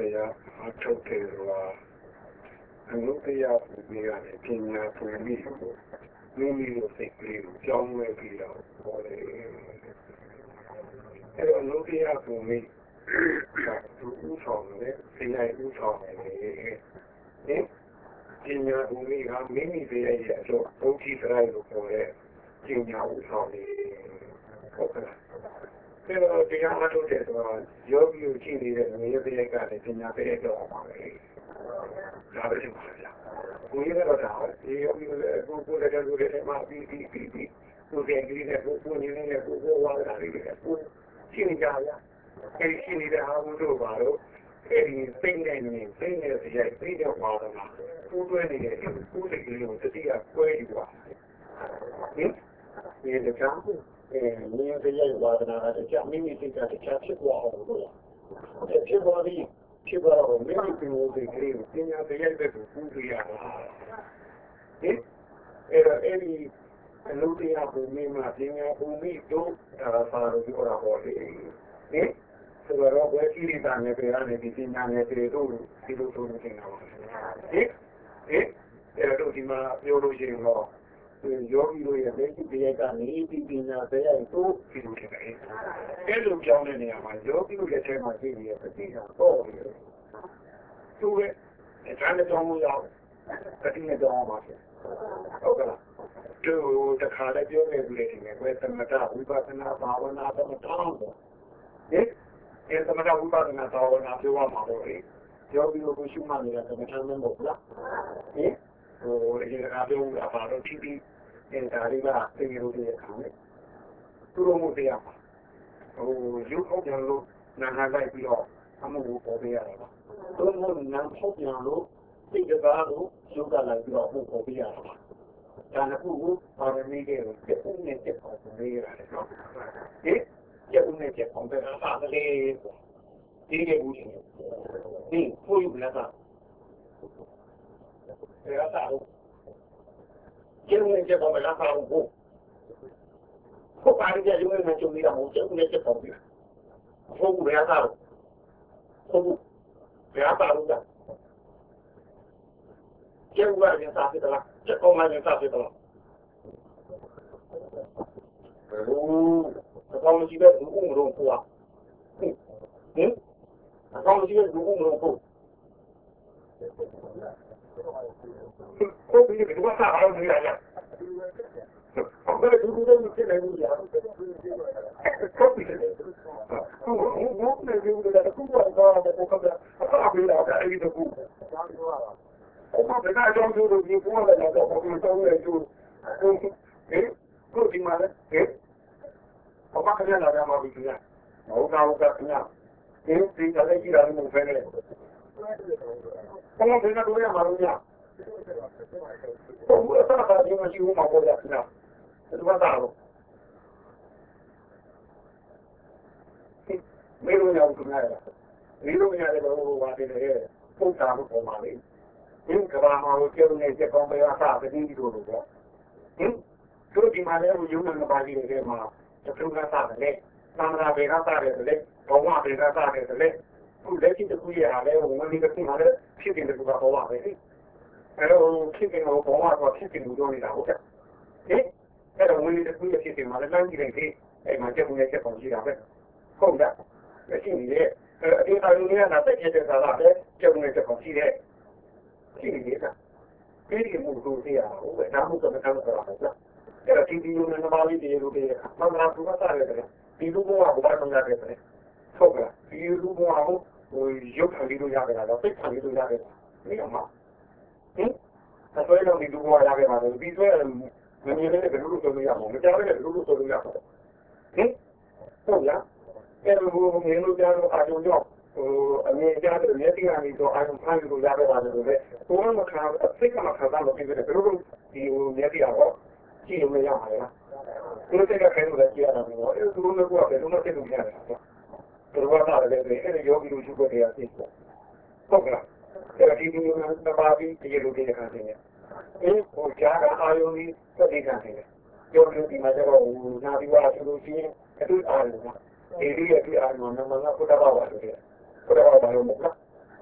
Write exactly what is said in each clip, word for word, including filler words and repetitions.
တရားအထုတ်တယ်ဆိုတာအနုတရားပူပြီးရတယ်ပညာပူပြီးကိုမိမိတို့စိတ်ကလေးကိုကြောင်းလဲပြီးတော့ပေါ်တယ်အဲတော့အနုတရားပူပြီးသူဥဆောင်တယ်စိတ်လိုက်ဥဆောင်တယ်ဟင်ပညာပူပြီးကမိမိရဲ့ရဲ့အတော့ဘုရားတရားလို့ခေါ်တဲ့ပညာဥဆောင်တယ်ဟုတ်ကဲ့အဲတော့တရားအထုတ်တယ်ဆိုတာယောဂီကိုကြည့်နေတဲ့ငရေတရားကလည်းပညာပေးတော့ပါမယ်ဒါပဲဖြစ်ပါဗျာဘုရားကတော့ဒီယောဂီကိုကိုကိုလည်းကိုလည်းမှာပြီးပြီးပြီးပြီးကိုယ်ကလေးနဲ့ကိုကိုနေနဲ့ကိုကိုဝါဒလေးနဲ့ကိုရှင်းကြရအဲဒီရှင်းနေတဲ့ဟာမှုတို့ပါတော့အဲဒီစိတ်နဲ့နေစိတ်နဲ့ကြိုက်စိတ်နဲ့ဝါဒမှာကိုတွဲနေတဲ့ကိုယ်စိတ်ကလေးကိုတတိယကွဲယူပါဟင်ဒီလိုကြောင့်အဲမြင်ကြရဝါဒနာတဲ့ကြောင့်မိမိစိတ်ကတခြားဖြစ်သွားအောင်လို့အဲဖြစ်သွားပြီးဖြစ်သွားတော့မိမိကိုယ်စိတ်ကလေးကိုပညာတရားပဲကိုပူပြရတာဟင်အဲတော့အဲဒီအလုပ်တရားကိုမိမပညာပူမိတို့ဒါပါလို့ပြောတာပေါ့လေဟင်ဆိုတော့ဘယ်ကြည့်ရတာနဲ့ပြောရနေဒီပညာနဲ့ပြေတို့ဒီလိုဆိုနေတယ်နော်ဟင်ဟင်အဲတော့ဒီမှာပြောလို့ရှိရင်တော့ယောဂီတို့ရဲ့လက်ရှိတရားကနေဒီပညာတရားကိုဒီလိုထည့်တယ်အဲလိုကြောင်းတဲ့နေရာမှာယောဂီတို့လက်ထဲမှာရှိနေတဲ့ပဋိညာပေါ့လေသူ့ရဲ့အကျမ်းကြောင်းလို့ရပဋိညာကြောင်းပါဖြစ်ဟုတ်ကဲ့သူတခါလည်းပြောနေပြီလေဒီမဲ့သမထဝိပဿနာဘာဝနာသမထဟင်အဲသမထဝိပဿနာဘာဝနာပြောရမှာပေါ့လေယောဂီတို့ကိုရှုမှတ်နေတာသမထမဟုတ်လားဟင်ဟိုဒီကအပြောအပါတော့ထိပြီးအဲဒါလေးကသိရလို့တဲ့အခါနဲ့သူတို့မှုတရားပါဟိုရုပ်ဟုတ်ကြလို့နာနာလိုက်ပြီးတော့အမှုကိုပေါ်ပေးရတာပါသူတို့ကနာဟုတ်ကြလို့သိကြတာကိုရုပ်ကလိုက်ပြီးတော့အမှုပေါ်ပေးရတာပါဒါကခုပါရမီတွေကိုပြည့်နေတဲ့ပုံစံလေးရတယ်နော်ဟင်ပြည့်နေတဲ့ပုံစံအစားကလေးဒီကေဘူးရှင်ဒီကိုယူလာတာအဲအစားကိုကျင်းနေတဲ့ပုံစံအစားကိုကိုပါရကြရုံနဲ့ကျုံနေတာမဟုတ်ကျုံနေတဲ့ပုံစံဟုတ်ဘူးအစားဟုတ်ဘူးဘယ်အစားလို့လဲကျုံကလည်းစားဖြစ်လားကျုံကလည်းစားဖြစ်လားဘယ်လိုအကောင်ကြီးပဲဘူးဦးမလို့ကွာဟင်အကောင်ကြီးပဲဘူးဦးမလို့ကိုကိုပြီးတော့စားအောင်နေရဘယ်လိုဒီလိုမျိုးဖြစ်နေလို့ရကိုပြီးတယ်ကိုဘုံနဲ့ဒီလိုလည်းကိုကတော့ကိုကတော့အဖေလာတယ်အဲ့ဒီတော့ကို我们本来装修都已经过了，那个我们单位就，嗯，哎，够听吗？哎，我爸看见哪边嘛不听啊？我讲我讲听啊，哎，谁家在依然没分嘞？我们平常都要马路呀，我我上海因为几乎马过的，听啊，这他妈大了，没路要不来了，没路要那个我话这个不打不过马的。ဒီကဘာမှာကိုကျုံနေတဲ့ကောင်းပရာသာတတိတို့လို့ပေါ့ဟင်တို့ဒီမှာလည်းရုံးနေပါလိမ့်တယ်မှာတခုကသာတယ်သမ္မာဘေကသာတယ်လေဘဝဘေကသာတယ်လေခုလက်ရှိတစ်ခုရလည်းဝင်နေတစ်ခုမှာလည်းဖြစ်နေတယ်ကဘဝပဲလေအဲတော့ဖြစ်နေတော့ဘဝတော့ဖြစ်နေလို့နေတာဟုတ်ကဲ့ဟင်အဲတော့ဝင်နေတစ်ခုရဖြစ်နေမှာလည်းလမ်းကြည့်လိုက်သေးအဲမှာကျုံနေတဲ့ချက်ပေါ်ရှိတာပဲဟုတ်လားမရှိနေရဲ့အဲဒီအရုံးနဲ့နာတက်ခဲ့တဲ့ကာလပဲကျုံနေတဲ့ချက်ပေါ်ရှိတဲ့ရှိနေတာဒီလိုမျိုးကိုသိရအောင်ပဲဒါမှမဟုတ်တော့မတော်တာပဲအဲ့တော့ဒီဒီလိုနဲ့ဘာလို့ဒီလိုတွေမှန်လားသူကစားရတယ်ဒီလိုမျိုးကဘာမှမရတယ်ဟုတ်ကဲ့ဒီလိုမျိုးဟိုရုပ်ခံပြီးလို့ရတယ်တော့သိခံပြီးလို့ရတယ်ဒီကမှာဟင်အဆွဲလုံးဒီလိုမျိုးရခဲ့ပါတော့ဒီဆွဲမမြင်တဲ့ဘယ်လိုလုပ်လို့ရမှာမကြောက်တဲ့ဘယ်လိုလုပ်လို့ရမှာဟင်ဟုတ်လားအဲ့လိုမျိုးမြင်လို့ကြားလို့အာရုံကြောင့်ဟိုအမြင်ကြားတဲ့မျက်စိကနေတော့အာရုံဖမ်းလို့ရခဲ့ပါတယ်လို့ပဲဘုံမခါစိတ်ကမခါတော့လို့ပြောတယ်ဘယ်လိုဒီဟိုမျက်စိကတော့ကြည့်လို့မရပါဘူးလားသူတို့ကခဲလို့လည်းကြည့်ရတာမျိုးအဲသူတို့ကဘယ်လိုမှသိလို့မရတယ်သူတို့ကသာလည်းပဲအဲ့ဒီယောဂီတို့ရှိဖို့တရားသိတယ်ဟုတ်ကဲ့အဲ့ဒီဒီလိုမျိုးပါပြီးဒီလိုဒီခါနေတယ်အဲဟိုကြားကအာရုံကြီးသက်သေခံနေတယ်ယောဂီဒီမှာတော့နာပြီးသွားဆိုလို့ရှိရင်အတူအားလုံးဒီဒီရဲ့ဒီအာရုံမှာမမကဘုရားဘာလို့လဲဘုရားဘာလို့မလဲ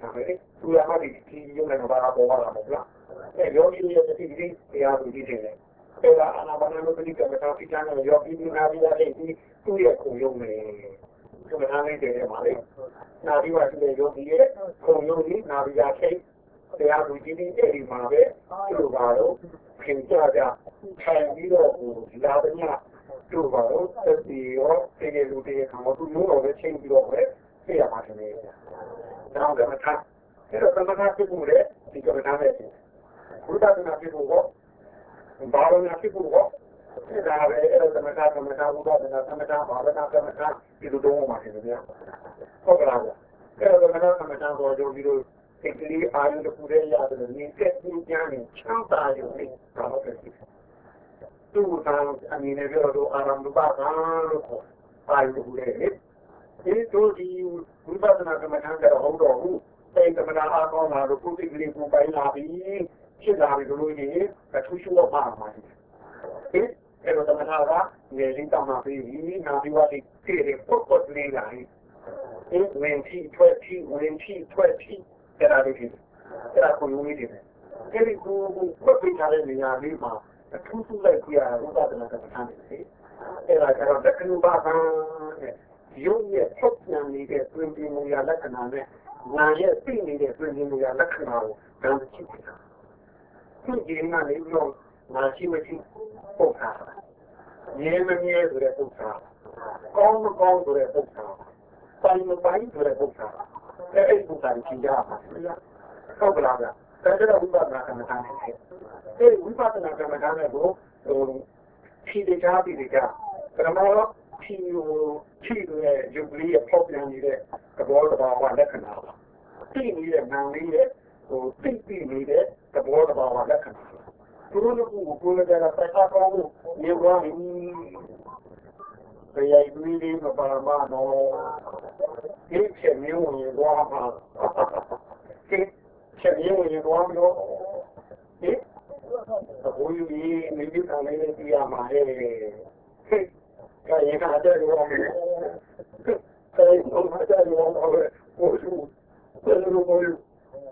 ပဲသူရမှဒီဒီရုံနဲ့ဘာပေါ်လာမှာဗျာအဲယောဂီရဲ့တတိတိတရားသူကြီးတယ်အဲဒါအနာဘာနာလို့ဒီကမ္ဘာတိကျမ်းနဲ့ယောဂီဒီနာပြီးတဲ့ဒီသူ့ရဲ့ခုံရုံနဲ့ကမ္ဘာလေးတယ်မှာလေနာပြီးပါတဲ့ယောဂီရဲ့ခုံရုံကြီးနာပြီးရခိတ်တရားသူကြီးတဲ့ဒီမှာပဲသူ့ဘာလို့ခင်ကြကြထိုင်ပြီးတော့လာတဲ့ညတို့ပါတော့ဒီရောတကယ်လို့တကယ်ကမှသူ့လိုပဲချင်းပြီးတော့ပဲသိရမှာတယ်။နောက်တော့အခါအဲ့တော့သမထဖြစ်ဖို့လေဒီကမ္ဘာနဲ့ဘုရားကနာဖြစ်ဖို့ကဘာလို့နာဖြစ်ဖို့ကဒါပဲအဲ့တော့သမထသမထဘုရားကနာသမထဘာဝနာသမထဒီလိုတော့မှာတယ်ဗျာ။ဟုတ်ကလား။အဲ့တော့သမထသမထဆိုတော့ဒီလိုစိတ်ကလေးအာရုံတစ်ခုတည်းရတယ်နင်းသက်ပြီးကြမ်းချမ်းသာရုံနဲ့ဒါတော့ပဲသူ့သာအမင်းနဲ့ပြောတော့အာရမ်ဒုပါကလို့ခေါ်အာရုံတစ်ခုတည်းလေဒီတို့ဒီဝိပဿနာကမ္မထံကတော့ဟုတ်တော့ဘူးအဲကမ္မနာအားကောင်းလာတော့ကိုယ်စိတ်ကလေးကိုပိုင်းလာပြီးဖြစ်လာပြီလို့ရင်အထူးရှုတော့ပါမှာဒီအဲ့တော့ကမ္မထာကငယ်လေးတောင်းလာပြီးနာပြီးပါဒီတည်တယ်ပုတ်ပုတ်လေးလာရင်အဲဝင်ချီထွက်ချီဝင်ချီထွက်ချီအဲ့ဒါလေးဖြစ်အဲ့ဒါကိုယုံနေတယ်အဲ့ဒီကိုကိုပြထားတဲ့နေရာလေးမှာအထူးထူးလိုက်ပြရဝိပဿနာကမ္မထာနဲ့အဲ့ဒါကတော့တက္ကနုပါကနဲ့ရုပ်ရဲ့ထုတ်ပြန်နေတဲ့တွင်ပြင်မူရလက္ခဏာနဲ့နာရဲ့သိနေတဲ့တွင်ပြင်မူရလက္ခဏာကိုဂမ်းကြည့်ပြတာသူ့ကြီးကနေပြီးတော့နာရှိမရှိပုတ်တာမြဲမမြဲဆိုတဲ့ပုတ်တာကောင်းမကောင်းဆိုတဲ့ပုတ်တာပိုင်းမပိုင်းဆိုတဲ့ပုတ်တာအဲ့ဒီပုတ်တာကြီးရပါလားဟုတ်ကလားဗျဒါကြတော့ဝိပဿနာကမ္မထာနဲ့အဲ့ဒီဝိပဿနာကမ္မထာနဲ့ကိုဟိုဖြီးကြပြီးကြပရမောဖြီးကိုဖြီးရဲ့ရုပ်လေးရဲ့ပေါက်ပြန်နေတဲ့သဘောတရားဝလက္ခဏာပါသိနေတဲ့နာမ်လေးရဲ့ဟိုသိသိနေတဲ့သဘောတရားဝလက္ခဏာသူတို့ကကိုယ်လည်းကစိုက်ထားကောင်းလို့မြေဝါးဘယ်ရိုက်ပြီးလေးမပါမတော့ဒီချက်မျိုးဝင်သွားမှာဒီချက်မျိုးဝင်သွားလို့ဒီအခုဒီမိမိကလည်းပြရမှာလေကဲရတာတဲ့ရောကဲဘုရားတဲ့ရောဟိုဘယ်လိုဘယ်လို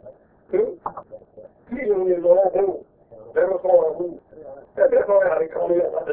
ဒီလိုမျိုးတော့ဘယ်လိုခေါ်ဘူးတဲ့ခေါ်ရရင်ခေါ်ရတယ်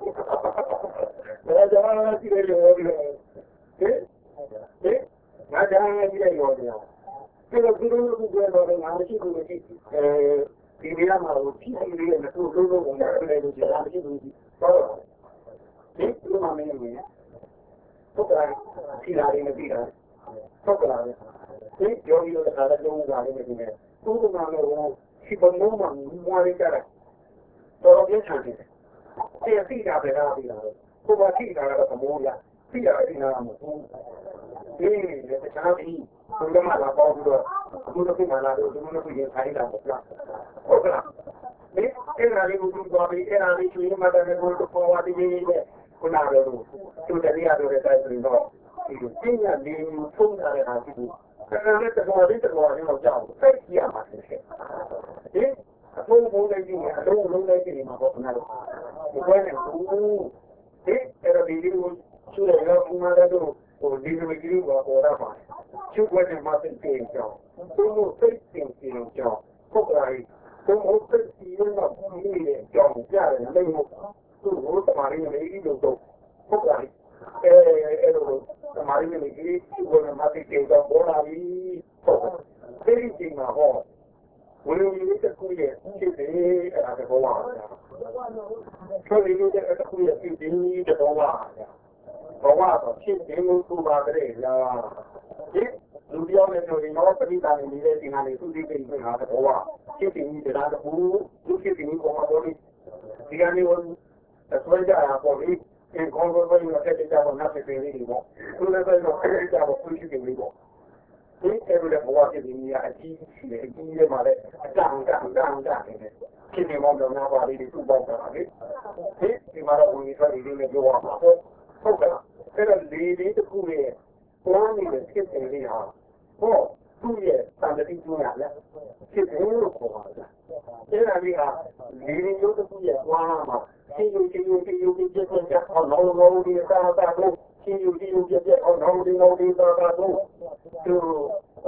ဘာကြောင့်ဒီလိုရောဒီဟဲ့ဟဲ့ငါကြောင့်ဒီလိုရောဒီဒီလိုဒီလိုကတော့ငါမရှိဘူးမရှိအဲဒီနေရာမှာဖြီးဖြီးလေးနဲ့သူ့လုံးလုံးကိုလည်းဒီလိုမရှိဘူးဟုတ်ဒီလိုမှမင်းနေဟုတ်ကဲ့ဖြီးလာနေပြီလားဟုတ်ကဲ့ဒီယောဂီတို့ကလည်းလုံးဝလာနေတယ်သူကမှလည်းဒီဘုံလုံးမှာမွားရကြတယ်တော်ပြင်းချန်တယ်ဒီအသိတာပဲလားဒီလားကိုယ်ကသိတာကတော့သမိုးလားသိတာအင်းနာမဟုတ်ဒီလေတခြားပြီးဘုံလုံးမှာလာပေါ့ပြီးတော့အခုတော့ပြန်လာတော့ဒီလိုမျိုးရင်ခိုင်းတာပေါ့လားဟုတ်ကလားဒီအဲ့ဒါလေးကိုသူသွားပြီးအဲ့ဒါလေးကျွေးမှတယ်ကိုတော့ပေါ်လာပြီးနေတဲ့ခုနကတော့သူတရားတော်တဲ့တိုင်းဆိုတော့ဒီပညာလေးကိုဖုံးထားတဲ့အားဖြင့်ဒါနဲ့တော်လေးတော်လေးတော့ကြောက်စိတ်ကြီးရမှာဖြစ်တယ်ဒီအဖုံးဖုံးလေးကြီးအလုံးလုံးလေးကြီးမှာပေါ့ခဏတော့ဒီကွဲနေဘူးဒီအဲ့တော့ဒီလိုသူ့ရဲ့ရောဥမာတော့ဟိုဒီလိုကြီးကိုပေါ်တာပါသူ့ကွဲနေမှာသိတယ်ကြောင်းသူ့ကိုသိတယ်ကြည့်ကြောင်းပုတ်လာပြီးသူ့ကိုသိတယ်ရောပုံလေးနဲ့ကြောင်းပြရတယ်လည်းမဟုတ်သူ့ကိုတမားလေးနဲ့ဒီလိုတော့ပုတ်လာပြီးအဲအဲ့လိုတမားလေးနဲ့ဒီကိုမှသိတယ်ကြောင်းပေါ်လာပြီးဟုတ်တယ်ဒီချိန်မှာဟောဝိနည်းတစ်ခုရဲ့ဖြစ်တယ်အဲ့ဒါတော့ပါဆိုဒီလိုတဲ့တစ်ခုရဲ့ဖြစ်တယ်တော့ပါဘဝတော့ဖြစ်တယ်လို့ဆိုပါကြတယ်လားဒီလူပြောင်းနေဆိုရင်တော့ပဋိသန္ဓေနေတဲ့ဒီဟာလေးသူသိပြီးပြင်ထားတဲ့ဘဝဖြစ်တယ်တရားတူသူဖြစ်တယ်ကိုမတော်ဘူးဒီကနေ့ဝန်အစွဲကြတာပေါ့လေဒီကောင်းကောင်းလေးနဲ့တက်ကြတော့နောက်ဖြစ်နေပြီပေါ့သူလည်းပဲတော့အဲ့ဒီကြတော့သူရှိနေပြီပေါ့ဒီအဲ့လိုဘဝဖြစ်ပြီးမြာအကြီးကြီးအကြီးလေးမှာလည်းအတန်တန်တန်တန်နေတယ်ဖြစ်နေမှတော့ငါပါလေးသူ့ပေါက်တာလေဒီဒီမှာတော့ဝင်ထွက်နေတယ်ပြောရမှာပေါ့ဟုတ်ကဲ့အဲ့တော့လေလေးတစ်ခုရဲ့ပေါ်နေတဲ့ဖြစ်တယ်လေးဟာဟောသူ့ရဲ့သံတတိကျရလဲဖြစ်တယ်လို့ခေါ်ပါလားအဲ့ဒါလေးဟာလေလေးမျိုးတစ်ခုရဲ့ပွားမှာချင်းယူချင်းယူချင်းယူချင်းချင်းချင်းဟောလုံးလုံးဒီသာသာလို့ချင်းယူချင်းယူချင်းချင်းဟောလုံးလုံးဒီလုံးဒီသာသာလို့သူဘုလိုပဲ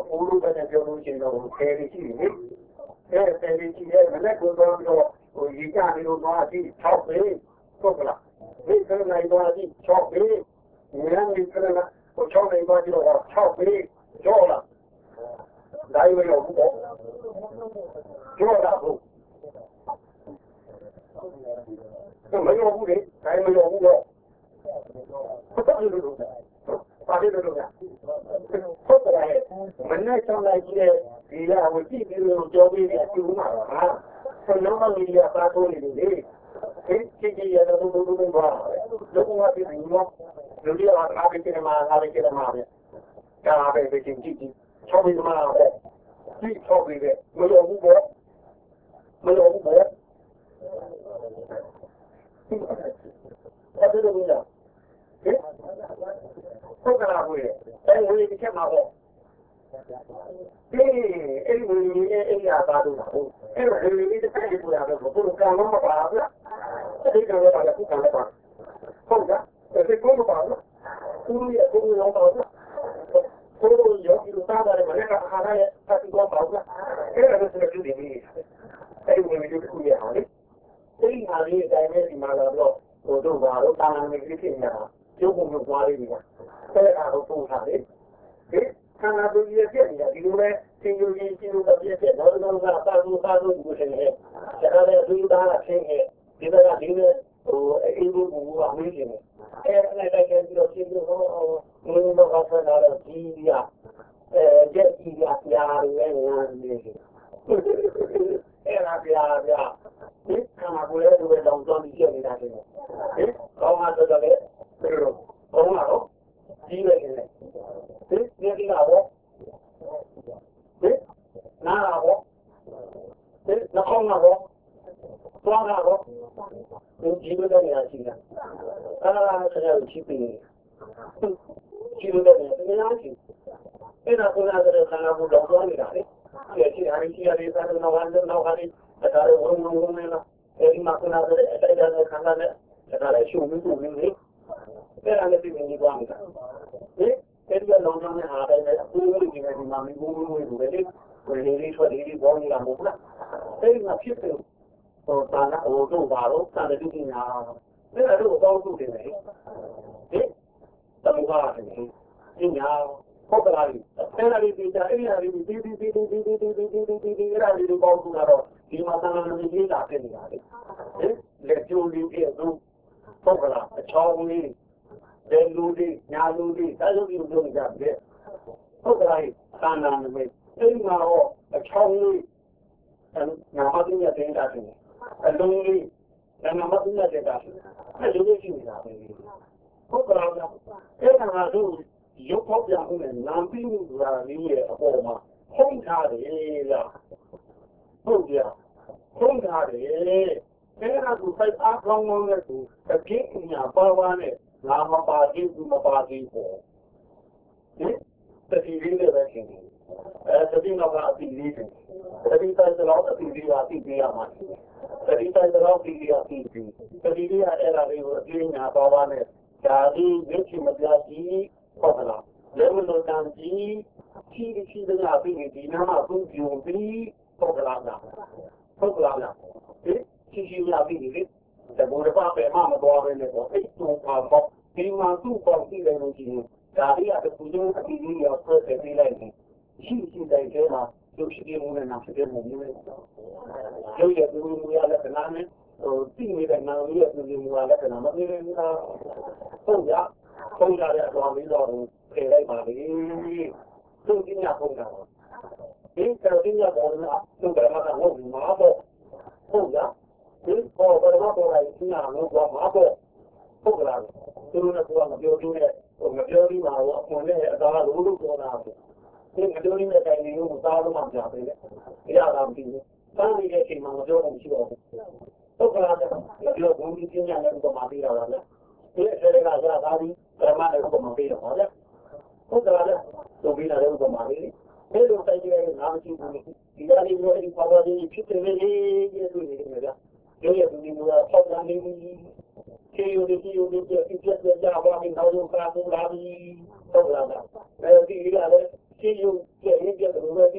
နဲ့ပြောလို့ရှိရင်တော့ဆယ်လေးရှိနေအဲဆယ်လေးရှိရဲ့မနေ့ကတော့ဟိုရေကြနေလို့တော့အကြည့်၆ပဲဟုတ်ကလားဒီကနေ့တော့အကြည့်၆ပဲဉာဏ်ဒီကနေ့ဟို၆နေပါကြတော့၆ပဲကြောလားဒါရွေးလို့ပေါ့ကြောတာဟုတ်မရောဘူးလေဒါမရောဘူးတော့ဟုတ်တယ်လို့ပါတယ်လို့ကဟုတ်တယ်မနေ့ကလည်းကြည့်ဒီရဟိုကြည့်ပြီးတော့ကြောပြီးအကျူးမှာဟာဆလုံးမလေးရပါတော့နေလေဒီကြည့်ကြည့်ရတော့ဘုံဘုံပါလောကမှာဒီမှာလူတွေအားပေးကြမှာအားပေးကြမှာပဲကာပဲပဲကြည့်ကြည့်ချောပြီးမှာပဲကြည့်ချောပြီးပဲမရောဘူးပေါ့မရောဘူးပေါ့အဲ့ဒါလို့ရဟဲ့ဟုတ်ကလားကိုယ်အဲ့ဝင်ဒီချက်မှာပေါ့အေးအဲ့ဒီဝင်ဒီအဲ့ရပါတော့ဟုတ်အဲ့တော့ဒီဒီတစ်ခါဒီပူရတော့ဘုရားကံမပါဘူးအဲ့ဒီကတော့ပါကူကံပါဟုတ်ကဲ့အဲ့ဒီကိုမပါဘူးသူရဲ့ကိုရောပါဘူးကိုရောယောဂီတို့သားတယ်မနေ့ကအားရတဲ့တတိကောပါဘူးအဲ့ဒါလည်းသူဒီနေ့အဲ့ဒီဝင်ဒီတစ်ခုရအောင်လေအဲ့ဒီဟာလေးအတိုင်းပဲဒီမှာတော့ဟိုတို့ဘာလို့တာနာနေကြည့်နေတာကျုပ်ကမျိုးသွားလေးတွေကအဲ့ဒါတော့ပို့ထားတယ်ဟဲ့ခန္ဓာကိုယ်ကြီးပြည့်နေတာဒီလိုပဲသင်ယူရင်းသင်ယူတော့ပြည့်ပြည့်တော့တော့ကသာလို့သာလို့ကိုရှင်ရဲ့ဒါလည်းသူသားကရှင်းရဲ့ဒီကကဒီလိုဟိုအေးဘူးဘူးကမေးနေတယ်အဲ့ဒါလည်းတိုင်းပြီးတော့ရှင်းလို့ဟိုမင်းတို့ကဆက်လာတော့ဒီရအဲကြက်ကြီးရပြားရဲ့ငါနေအဲ့ဒါပြားပြားဒီခန္ဓာကိုယ်ရဲ့ဒီလိုတောင်းတောင်းပြီးပြနေတာတယ်ဟဲ့ကောင်းမှတော့လည်းဘယ်လိုကောင်းလားဒီပဲနေတယ်ဟင်ဒီကိလာဘောဟင်နားလာဘောဟင်နှာခေါင်းလာဘောသွားလာဘောဒီကြည့်လို့လည်းရရှိတာအဲ့ဒါကဆက်ရရှိပြီကြည့်လို့လည်းရရှိအဲ့ဒါကလည်းခန္ဓာကိုယ်တော့သွားနေတာလေဒီအချင်းအရင်ကြီးရတဲ့ကတော့နောက်ကနေနောက်ကနေဒါတော့ဝုန်းဝုန်းဝုန်းနေတာအဲ့ဒီမှာကနာတဲ့အဲ့ဒါလည်းခန္ဓာနဲ့ဒါလည်းရှုံမှုမှုနေအဲ့ဒါလည်းဒီနေ့သွားနေတာဟင်အဲ့ဒီလုံးလုံးနဲ့အားတယ်အခုဒီနေ့ဒီမှာမင်းဘူးဘူးဘူးပဲလေကိုယ်လေးလေးထွက်လေးလေးပေါ်နေတာမဟုတ်လားအဲ့ဒီမှာဖြစ်တယ်ဟိုတာနာဟိုတို့ပါတော့စာရည်ညာအဲ့ဒါတို့တော့သူ့တယ်လေဟင်တော့ပါတယ်ဒီညာဟုတ်ကလားအဲ့ဒါလေးဒီကြအဲ့ဒါလေးဒီဒီဒီဒီဒီဒီဒီဒီဒီဒီဒီအဲ့ဒါလေးတော့သူကတော့ဒီမှာသံဃာမင်းကြီးလာဖြစ်နေတာလေဟင်လက်ကျိုးလေးပြည့်စုံဟုတ်ကလားအချောင်းလေးလေလူလေးညာလူလေးဒါဆိုပြီးပြောကြတယ်ဟုတ်ကဲ့သာနာမမေအဲ့ဒီမှာတော့အချောင်းလေးနာမတူရတဲ့တာတယ်အလုံးလေးနာမတူရတဲ့တာတယ်အဲ့လိုရှိနေတာပဲဟုတ်ကဲ့အဲ့ဒါကတော့ရုပ်ပေါက်ပြမှုနဲ့နာမ်ပြီးမှုဆိုတာလေးရဲ့အပေါ်မှာထုံးထားတယ်လားဟုတ်ကြထုံးထားတယ်အဲ့ဒါကိုစိုက်အားကောင်းကောင်းနဲ့ကိုအကျဉ်းအညာပါပါနဲ့ငါမပါသေးဘူးမပါသေးဘူးဟင်တတိလေးလည်းပဲရှင်အဲတတိတော့ကအတိလေးတယ်တတိတိုင်းတော့အတိလေးကအတိလေးရမှာတတိတိုင်းတော့အတိလေးကအတိလေးတတိလေးကအဲ့ဒါလေးကိုအကျဉ်းညာပါပါနဲ့ဒါလေးဝိချမပြကြီးဟုတ်ကလားလက်မလို့တန်ကြီးချီချီတဲ့အပြီးဒီနာမသူ့ပြုံပြီးဟုတ်ကလားဟုတ်ကလားဟင်ချီချီရပြီးဒီတဘောရပါပဲမမတော်ပဲလေပေါ့အဲ့တော့ပါပေါ့ဒီမှာသူ့ပေါ့ကြည့်လိုက်လို့ရှိရင်ဒါလေးကသူ့ရဲ့အပြီးကြီးရောဆက်ပြီးလိုက်တယ်ရှိရှိတိုင်းကျမှာသူရှိနေမှုနဲ့နောက်ဖြစ်မှုမျိုးလေကျုပ်ရဲ့သူ့မူရလက္ခဏာနဲ့ဟိုသိနေတဲ့နာမည်ရဲ့သူ့မူရလက္ခဏာမသိနေဘူးလားဟုတ်ကြဟုတ်ကြတဲ့အတော်လေးတော့ခေလိုက်ပါလေသူ့ကြီးညာဟုတ်တာဒီတော်ကြီးညာပေါ်လာသူ့ကမှတော့မှာပေါ့ဟုတ်ကြဒီပေါ်ပေါ်ပေါ်လိုက်ညာလို့တော့မှာပေါ့ဟုတ်ကလားသူတို့ကမပြောသေးတဲ့ဟိုမပြောသေးပါဘူးအခွန်နဲ့အသားလိုလိုပြောတာပဲဒီမပြောသေးတဲ့တိုင်လေးကိုသားလို့မှပြပေးတယ်။ရတာမပြီးဘူး။သားနေတဲ့အချိန်မှာမပြောလို့မရှိတော့ဘူး။ဟုတ်ကလား။ပြောဘုံကြီးပြညာလည်းဥပမာပေးတာပါလား။ဒီအဲ့ဒါကရသားပြီးပရမလည်းဥပမာပေးတော့ပါလား။ဟုတ်ကလား။သူပြီးလာတဲ့ဥပမာလေး။ဒီလိုတိုင်းကျဲနာမရှိဘူး။ဒီကနေ့မျိုးအဲ့ဒီပါဝါကြီးဖြစ်တယ်လေရဲ့သူနေတယ်ဗျာ။ရိုးရသူဒီမျိုးပေါက်လာနေပြီ။ကျေယူဒီယူဒီပြပြပြကြပါမင်းတော့ကားပူလာပြီ။ဟုတ်ကလား။အဲဒီကလည်းကျေယူကျေရင်ပြတယ်ဘယ်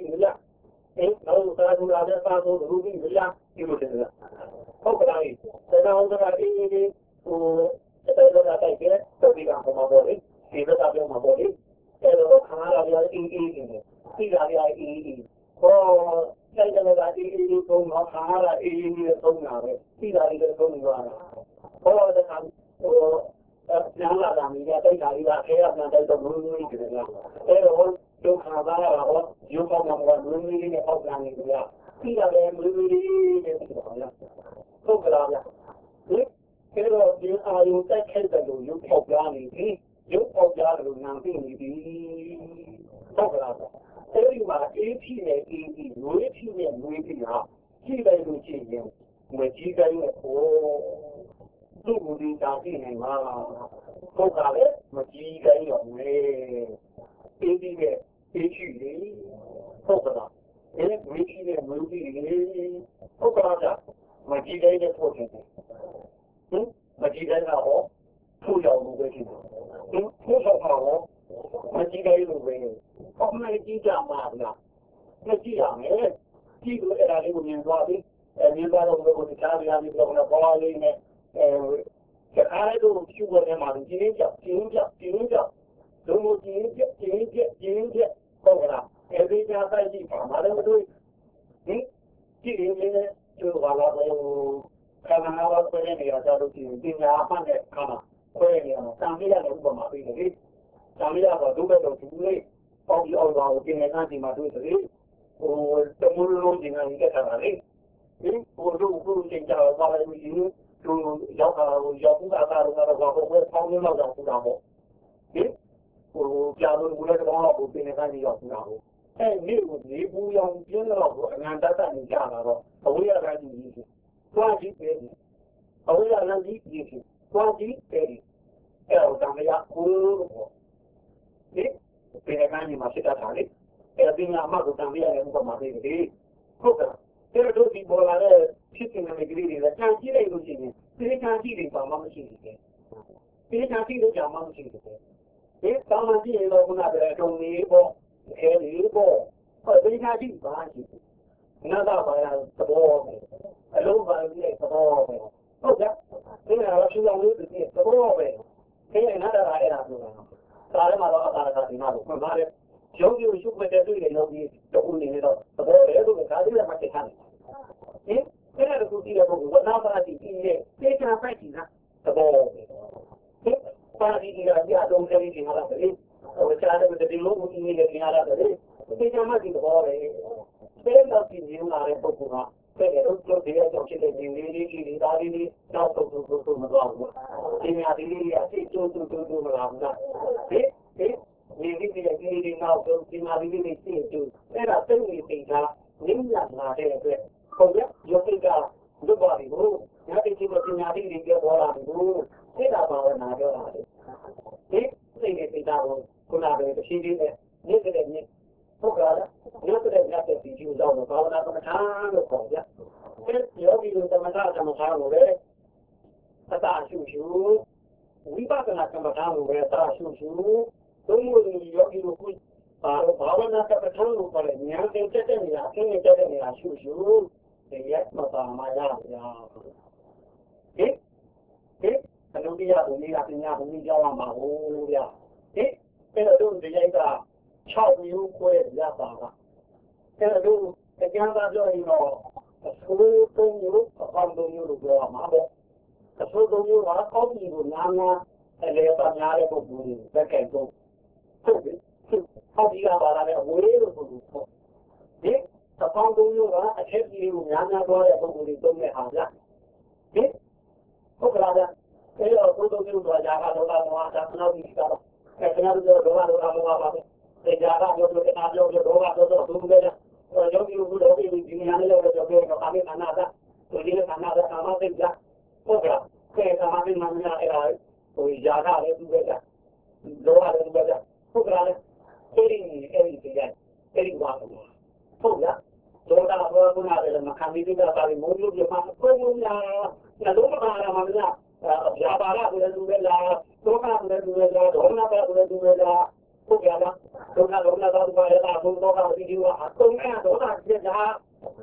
သားဆုံးလူကြီးများဒီလိုတယ်ဟုတ်ကဲ့ဒါတော့ဒါအေးအေးဟိုတဲ့တော့တိုက်ပြတော့ဒီကဟိုမှာပေါ့လေဒီတော့ပြောမှာပေါ့လေအဲ့တော့ခါလာရအေးအေးနေဒီလာရအေးအေးဟောဆိုင်တယ်ကအေးအေးကုန်တော့ခါလာအေးအေးကုန်တာပဲဒီလာရီလည်းကုန်သွားတာဟောတဲ့ခါဟိုကျန်လာတာမိကတိုက်တာလေးကခဲရပြန်တိုက်တော့ဘူးဘူးကြတယ်လားအဲ့တော့ဒုက္ခပါလာတော့ရုပ်ပေါင်းမှာကလူကြီးလေးနဲ့ပေါက်လာနေကြပြီးတာလည်းလူကြီးလေးနဲ့ပြီးတော့လားဟုတ်ကလားဗျဒီအဲ့တော့ဒီအာယုတိုက်ခိုက်တယ်လို့ရုပ်ပေါက်လာနေပြီရုပ်ပေါက်လာလို့နာသိနေပြီဟုတ်ကလားအဲ့ဒီမှာအေးဖြစ်နေအေးပြီးငွေဖြစ်နေငွေဖြစ်ဟာကြည့်လိုက်လို့ရှိရင်ငွေကြီးတိုင်းကိုသူ့ကိုဒီတာကြည့်နေမှာဟုတ်ကဲ့မကြီးတိုင်းရောငွေအေးပြီးတဲ့အေးရှိလေဟုတ်ကဲ့အဲ့ငွေကြီးတဲ့ငွေကြီးလေဟုတ်ကဲ့မကြီးတိုင်းတဲ့ဖို့တယ်ဟင်မကြီးတိုင်းတော့ထိုးရောက်လို့ပဲရှိတယ်ဟင်ထိုးဆောင်တော့မကြီးတိုင်းလို့ပဲဘာမှမကြည့်ကြပါဘူးလားမကြည့်ရမယ်ကြည့်လို့အဲ့ဒါလေးကိုမြင်သွားပြီအဲမြင်သွားတော့ဘယ်ကိုတရားရည်ပြီးတော့ပေါ်လေးနဲ့အဲအားလုံးဖြူဝင်မှာကျင်းကြကျင်းကြကျင်းကြလုံးဝကျင်းကြကျင်းကြကျင်းကြဟုတ်ကလားအဲဒီကြတိုက်ကြည့်ပါမလို့တို့ဒီကြည့်ရင်လည်းကျိုးပါတော့ခန္ဓာတော်ဆွဲနေရကြလို့ရှိရင်ပညာအမှန်နဲ့ခါမှာဆွဲနေရမှာတန်ပြရတယ်ဥပမာပေးတယ်လေတန်ပြရတော့ဒုက္ခတော့ဒီလေးပေါင်းပြီးအောင်ပါကိုပြင်နေတာဒီမှာတွေ့တယ်ဟိုတမူလုံးကျင်နေကြတာလေဒီဟိုတို့ကိုကျင်ကြတော့ပါလို့ဒီလိုသူရောက်တာကိုရောက်ဘူးတာကတော့တော့ဘာကိုပေါင်းနေတော့တော့ဘူးတာပေါ့ဒီဟိုကြာလို့ဘူးလည်းတော့ကိုပြင်နေတာကြီးရောက်ဘူးတာဟုတ်အဲဒီကိုဒီဘူးရောင်ကျင်းတော့ကိုအငန်တတ်တတ်နေကြတာတော့အဝိရကကြီးကြီးသွားကြည့်တယ်အဝိရကကြီးကြီးသွားကြည့်တယ်အဲတော့တန်ရကိုဒီပြင်ကနေမှစစ်တာလေအဲဒီမှာမှကိုတန်ပြရတယ်ဥပမာပေးတယ်ဟုတ်ကဲ့အဲ့တော့ဒီပေါ်လာတဲ့ဖြစ်နေတဲ့ကလေးတွေကတန်ကြည့်လိုက်လို့ရှိရင်ဒီတန်ကြည့်တွေပါမှမရှိဘူးတဲ့ဒီတန်ကြည့်လို့ကြာမှမရှိဘူးတဲ့ဒီတောင်းမှကြည့်ရင်တော့ခုနကတည်းကတုံနေပေါ့အဲဒီပေါ့ဟောဒီတန်ကြည့်ပါကြည့်နားတော့ပါရသဘောပဲအလုံးပါပြီးတဲ့သဘောပဲဟုတ်ကဲ့ဒီကတော့ရှင်းအောင်လို့ဒီသဘောပဲခဲနားတာအဲ့ဒါဆိုတာဒါလည်းမတော့အတားတာဒီမှာလို့မှန်ပါတယ်ရုပ်ကြီးရှုပ်တဲ့တွေ့တဲ့ရုပ်ကြီးတော့ဦးနေတော့သဘောပဲလို့ဒါလေးကမှတက်ထားတယ်ဟင်အဲ့ဒါကိုကြည့်ရဖို့ဝနာပါတိဒီရဲ့သေချာပိုက်ကြည့်တာသဘောပဲဟင်ပါတိဒီကကြာတော့တယ်ဒီမှာလည်းဟိုချားတဲ့ဒီလိုဦးနေနေရတာလေသေချာမှဒီသဘောပဲသေတော့ဒီနေလာတဲ့ပုဂ္ဂိုလ်ကတဲ့တော့တို့ဒီရောက်ဖြစ်တဲ့ဒီလေးလေးကြီးဒါလေးလေးတော့တော့တော့တော့မတော့ဘူးဒီများဒီလေးအစ်ကျိုးတူတူမလာဘူးလားဟင်ဟင်ဒီဒီဒီဒီဒီနောက်တော့ဒီမှာဒီလေးလေးသိတူအဲ့ဒါသိနေသိတာနင်းရလာတဲ့အတွက်ဟုတ်ရဲ့ရုပ်ကဒုက္ခတွေကိုညတိတိပညာတိတွေပြောပေါ်လာဘူးသိတာပါဝနာပြောတာလေဒီသိနေသိတာကိုခုနကတည်းကရှိသေးတယ်နေတဲ့နေ့ဟုတ်ကဲ့ညတဲ့ညတဲ့ဒီကျူတော့ဘာဝနာကမ္မထာလို့ခေါ်ကြအဲဒီယောဂီတို့ကမ္မထာကမ္မထာလို့ပဲသတ္တရှုရှုဝိပဿနာကမ္မထာလို့ပဲသတ္တရှုရှုသုံးမျိုးယောဂီတို့ကိုဘာဘာဝနာကမ္မထာလို့ခေါ်တယ်ဉာဏ်သင်တက်တဲ့နေရာအင်းတက်တဲ့နေရာရှုရှုဒီရက်မပါမရပါဘူးဟင်ဟင်အလုံးတရားဘုံကြီးကပညာဘုံကြီးကြောင်းမှာဟုတ်ဗျာဟင်အဲ့တော့ဒီရိုက်က၆မျိုးခွဲရပါတာအဲ့တော့အကျဉ်းသားပြောရင်တော့အဆိုးသုံးမျိုးအကောင်းသုံးမျိုးလို့ပြောရမှာပေါ့အဆိုးသုံးမျိုးကကောင်းပြီကိုနားနားအလေပါများတဲ့ပုဂ္ဂိုလ်တွေတက်ကဲတော့ဟုတ်ပြီကောင်းပြီကပါလာတဲ့အဝေးလို့ဆိုလို့ပေါ့ဒီအကောင်းသုံးမျိုးကအထက်ကြီးကိုများများသွားတဲ့ပုဂ္ဂိုလ်တွေသုံးတဲ့ဟာဗျဒီဟုတ်ကလားဗျအဲ့တော့သုံးသုံးမျိုးတော့ຢာကတော့တော့ဟာတာနောက်ပြီးတော့အဲ့ဒါကတော့တော့တော့တော့ပါပဲဒီຢာကပြောလို့အားပြောလို့တော့တော့တော့သူလည်းယောဂီတို့တော့ဒီဒီနေရာလေးတော့ပြောပြောတော့အမေကနာတာဒီနေ့ကနာတာကာမသိကြဟုတ်ကဲ့ကဲကာမသိမှမနာအဲ့ဒါဟိုຢာကလည်းသူပဲကြတော့လည်းသူပဲကြဟုတ်ကဲ့အဲ့ဒီအဲ့ဒီဒီအဲ့ဒီဝါဟုတ်ကဲ့တော့တာဘောကနာတယ်မခံပြီးတော့ပါပြီးမိုးလို့ပြမှာကိုယ်ကညာတော့မလာမှာမလားဗျာပါလာတယ်သူပဲလားတော့ကလည်းသူပဲလားဒေါမနာပါလည်းသူပဲလားဟုတ်ကြလားဒုက္ခဒုက္ခသာသူပါရတာဘုံတော့ကဒီဒီကအကုန်နဲ့တော့တာပြကြဟ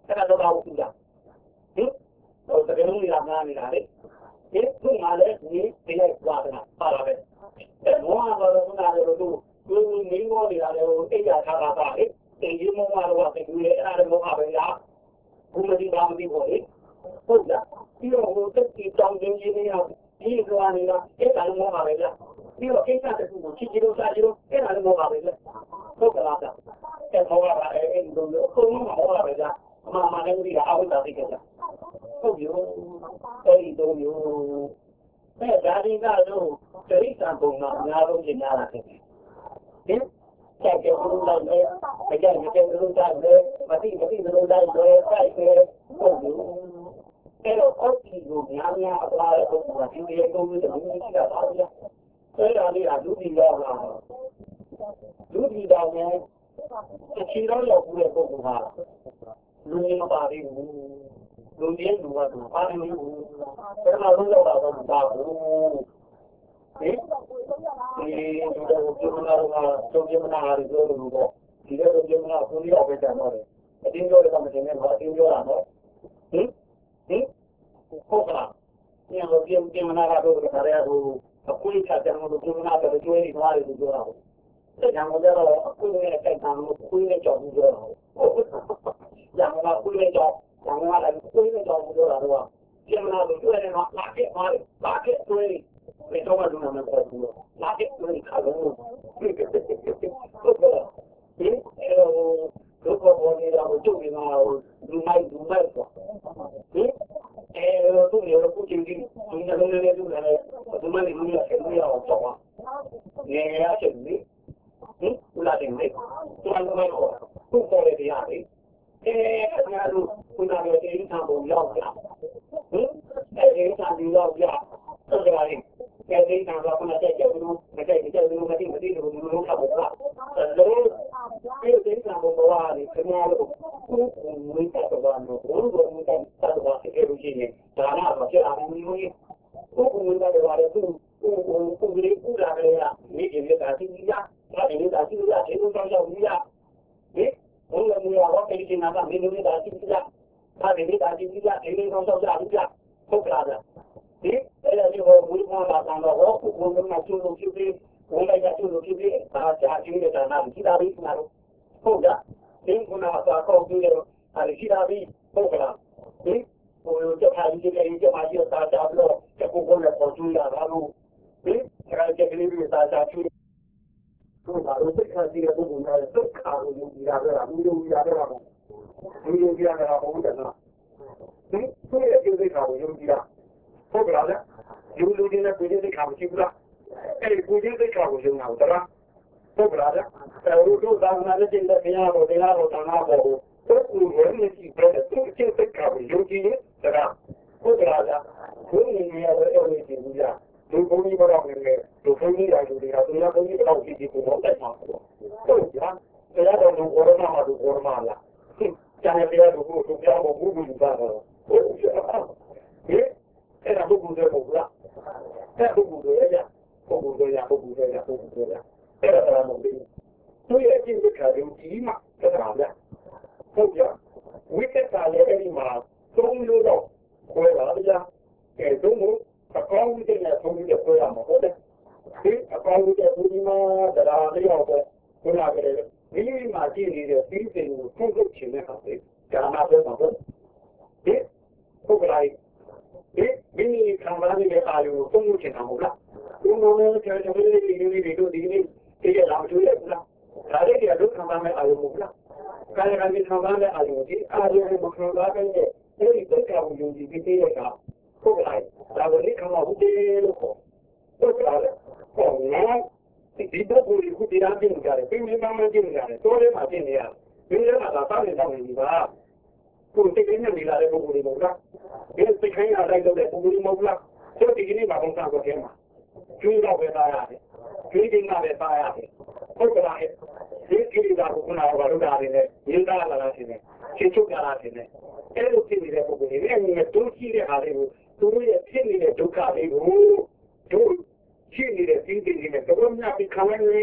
အဲ့ဒါတော့ဘူးလားဟင်တော့တကယ်လို့ရမှာနေတာလေဒီသူ့မှာလည်းဒီဒီလိုက်သွားတာပါလာပဲအဲမောဟကတော့ခုနကလိုသူသူမင်းမောနေတာလေဟိုအိတ်ရထားတာပါလေတေးမောဟတော့ပဲသူလေအဲ့ဒါမောဟပဲလားဘုမတိပါမတိပေါ့လေဟုတ်လားပြီးတော့ဟိုတက်တီတောင်းရင်းရင်းနေအောင်ဒီကွာနေတာအဲ့ဒါမောဟပဲလားပြီးတော့ကိစ္စတစ်ခုကိုချစ်ချစ်လို့စားချစ်လို့အဲ့ဒါမောဟပဲလားဟုတ်ကလားအဲ့မောဟကအဲ့ဒီလိုအကုန်လုံးမောဟပဲလားအမှန်မှန်လည်းဒီကအဝိဇ္ဇာသိကြတယ်ဟုတ်ပြီအဲ့ဒီတော့မျိုးအဲ့ဒါဒီကတော့တရိစ္ဆာန်ပုံမှာအများဆုံးရှင်းရတာဖြစ်တယ်ဟင်ဆက်ကြလို့လိုက်လေအကြိုက်ကြိုက်လို့လိုက်လေမသိမသိလို့လိုက်လေစိုက်လေဟုတ်ပြီအဲ့တော့အောက်ကြီးကိုများများအပါအပုံမှာဒီရေကုန်လို့ဒီလိုရှိတာပါဗျာအဲ့ဒါလေးကလူကြီးရောက်လာလူကြီးတောင်နဲ့အချီတော့ရောက်ပြီးတဲ့ပုံကလူကြီးမပါသေးဘူးလူကြီးလူကတော့ပါနေဘူးအဲ့ဒါလုံးရောက်လာတော့မပါဘူးဟင်ဒီလူတို့ပြောမနာတော့တော့ပြောမနာရီပြောလို့တော့ဒီလိုပြောမနာကိုလေးရောက်ပဲတန်တော့တယ်အတင်းပြောတယ်ကမတင်နဲ့တော့အတင်းပြောတာနော်ဟင်ဟင်ဟုတ်ကလားညလိုပြောပြောမနာတော့ခါရဟိုအခုချတယ်လို့ပြောမနာတော့ကျွေးနေသွားတယ်လို့ပြောတာဟုတ်တဲ့ကြောင့်တော့အခုနဲ့တိုက်တာလို့ခုနဲ့ကြောက်ပြီးပြောတာဟုတ်ညမှာခုနဲ့ကြောက်ညမှာလည်းခုနဲ့ကြောက်ပြီးပြောတာတော့ပြောမနာလို့ကျွေးနေတော့လာခဲ့ပါလာခဲ့ကျွေးဘယ်တော့မှလုံးဝမပေါ်ဘူးလာခဲ့ကျွေးခါလို့ဟုတ်ကဲ့ဒီအဲလိုကတော့ဒီတော့ကျုပ်ဒီမှာလူမိုက်လူမိုက်ပေါ့ဒီအဲလိုသူရောခုချင်းကြီးသူလည်းလည်းလည်းသူလည်းသူမလေးလူရဆက်လို့ရအောင်တော့ငယ်ရချက်လေဟင်ဦးလာတယ်လေသူလည်းမိုက်ပေါ့သူ့ပေါ်လေတရားလေအဲအဲ့ဒါလို့ခုနကတည်းကပုံရောက်တာဟင်အဲဒီကဒီရောက်ကြတော့ကြပါလိမ့်အဲဒီကတော့ခုနကတည်းကဘူးမတည့်ကြဘူးမတည့်မတည့်ဘူးလို့ခါပေါ့လားအဲလိုအဲဒီကဘုရားဒီခဏလို့ကိုယ်ကိုမိတ်တော့ဘာလို့ဘုရားမိတ်တော့ဘာဖြစ်လို့ရှိရင်ဒါနာတော့ကြာအောင်မျိုးကြီးကိုယ်ကိုမိတ်တော့ဘာလဲသူကိုယ်ကိုကိုယ်လေးကူလာကြရမိခင်လေးကတိရဒါဒီလေးကတိရဒီလိုတော့ရောက်ပြီရဟင်ဘုရားမျိုးရောအဲဒီနာကမင်းလေးကတိရဒါဒီလေးကတိရဒီလေးတော့ရောက်ကြပြီရဟုတ်ကလားဒီအဲ့ဒါမျိုးကိုဘုရားလာတော့ဟောကိုယ်ကမှကျိုးလို့ဖြစ်ပြီးဘုရားကကျိုးလို့ဖြစ်ပြီးဒါကြာကျိုးနေတာနာကြည့်တာပြီးမှာတော့ဟုတ်လားဒီကုနာသာကောက်ပြီးတော့အဲဒီရှိတာပြီးဟုတ်ကလားဒီဟိုကြက်ခါကြီးကြီးကြီးကြက်ခါကြီးသာသာပြီးတော့ကြက်ကိုကိုလည်းပေါ်ကျူးရတာလို့ဒီအဲကြက်ကလေးတွေသာသာကျူးတို့ပါလို့စိတ်ခါကြီးတဲ့ပုဂ္ဂိုလ်များစိတ်ခါကိုယူကြရတာဘူးယူကြရတာဘူးယူကြရတာဟုတ်တယ်နော်ဒီသူ့ရဲ့စိတ်ခါကိုယူကြရဟုတ်ကလားယူလို့ဒီနဲ့ပြည်စိတ်ခါမရှိဘူးလားအဲဒီပြည်စိတ်ခါကိုယူနေတာဟုတ်လားဟုတ်ကလားအဲတို့သာနာတဲ့ကျင့်တဲ့ဘုရားကိုတရားတော်သာနာပေါ်ကိုသူ့ကိုယ်ဝင်ကြည့်ပြတဲ့သူ့ကျင့်တဲ့ကံကိုယုံကြည်နေတာဟုတ်ကလားဘုရားနေရာရဲ့အဲ့ဒီကြည့်ဘူးလားလူဘုန်းကြီးကတော့နေတယ်လူဘုန်းကြီးရာလူတွေကသူများဘုန်းကြီးတော့ကြည့်ကြည့်ကိုတော့တက်မှာပေါ့ဟုတ်ကြတရားတော်ကိုဘောရမမှာတို့ဘောရမလားကျန်တဲ့တရားတို့ကိုသူပြောင်းဖို့ဘူးဘူးပါတော့ဟုတ်ကြဟဲ့အဲ့ဒါဘုရားတွေပေါ့လားအဲ့ဘုရားတွေရဘုရားတွေရဘုရားတွေရဘုရားတွေရအဲ့ဒါတော့မဟုတ်ဘူးသူရဲ့အကျင့်ကရုံကြီးမှသက်သာဗျဟုတ်ကြဝိသက်သာရဲ့အဲ့ဒီမှာသုံးလို့တော့ခွဲပါဗျာကဲသုံးလို့အကောင်းကြီးနဲ့သုံးပြီးခွဲရမှာဟုတ်တယ်ဒီအကောင်းကြီးတဲ့ဘုရားမှာတရားလေးရောက်တော့ခုနကတည်းကမိမိမှာကြည့်နေတဲ့ပြီးစဉ်ကိုသုံးလို့ခြင်းနဲ့ဟုတ်တယ်ဒါမှပဲမှာဟုတ်ဒီဟုတ်ကဲ့ဒီမိမိခံစားနေတဲ့အာရုံကိုသုံးလို့ခြင်းတာမဟုတ်လားဒီလိုမျိုးကျွန်တော်တို့ဒီလိုဒီလိုဒီလိုဒီရအောင်တွေ့ရဘူးလားဒါလေးတွေကဒုက္ခမှမဲ့အာရုံမဟုတ်လားကာယကံဒီခံစားမဲ့အာရုံဒီအာရုံကိုမခံစားတဲ့အဲဒီဒုက္ခကိုယုံကြည်ပြီးတဲ့အခါဟုတ်ကဲ့ဒါကိုဒီခံမှာဟုတ်တယ်လို့ခေါ်ဟုတ်ကဲ့ဟောနော်ဒီဘက်ကိုခုတရားပြင်ကြတယ်ပြင်ပြင်မှမှပြင်ကြတယ်တိုးလေးမှပြင်နေရတယ်ဒီလိုမှသာသားနေတော့နေပါကိုယ်သိနေနေလာတဲ့ပုဂ္ဂိုလ်တွေမဟုတ်လားဒီသိခိုင်းရတဲ့ပုဂ္ဂိုလ်တွေမဟုတ်လားသူဒီကနေ့မှဘုံစားကိုကျင်းမှာကျိုးတော့ပဲသားရတယ်ကျိုးတင်ကပဲသားရတယ်ဟုတ်ကဲ့ဒီကိရိတာကိုခုနကဘာလို့တာနေလဲရင်းသားလာတာရှင်နဲ့ချင်းချုပ်လာတာရှင်နဲ့အဲ့လိုဖြစ်နေတဲ့ပုဂ္ဂိုလ်တွေအဲ့ဒီတိုးကြီးတဲ့အားတွေကိုသူတို့ရဲ့ဖြစ်နေတဲ့ဒုက္ခတွေကိုတို့ရှိနေတဲ့သိသိနဲ့တော့မြတ်ပြီးခံရနေ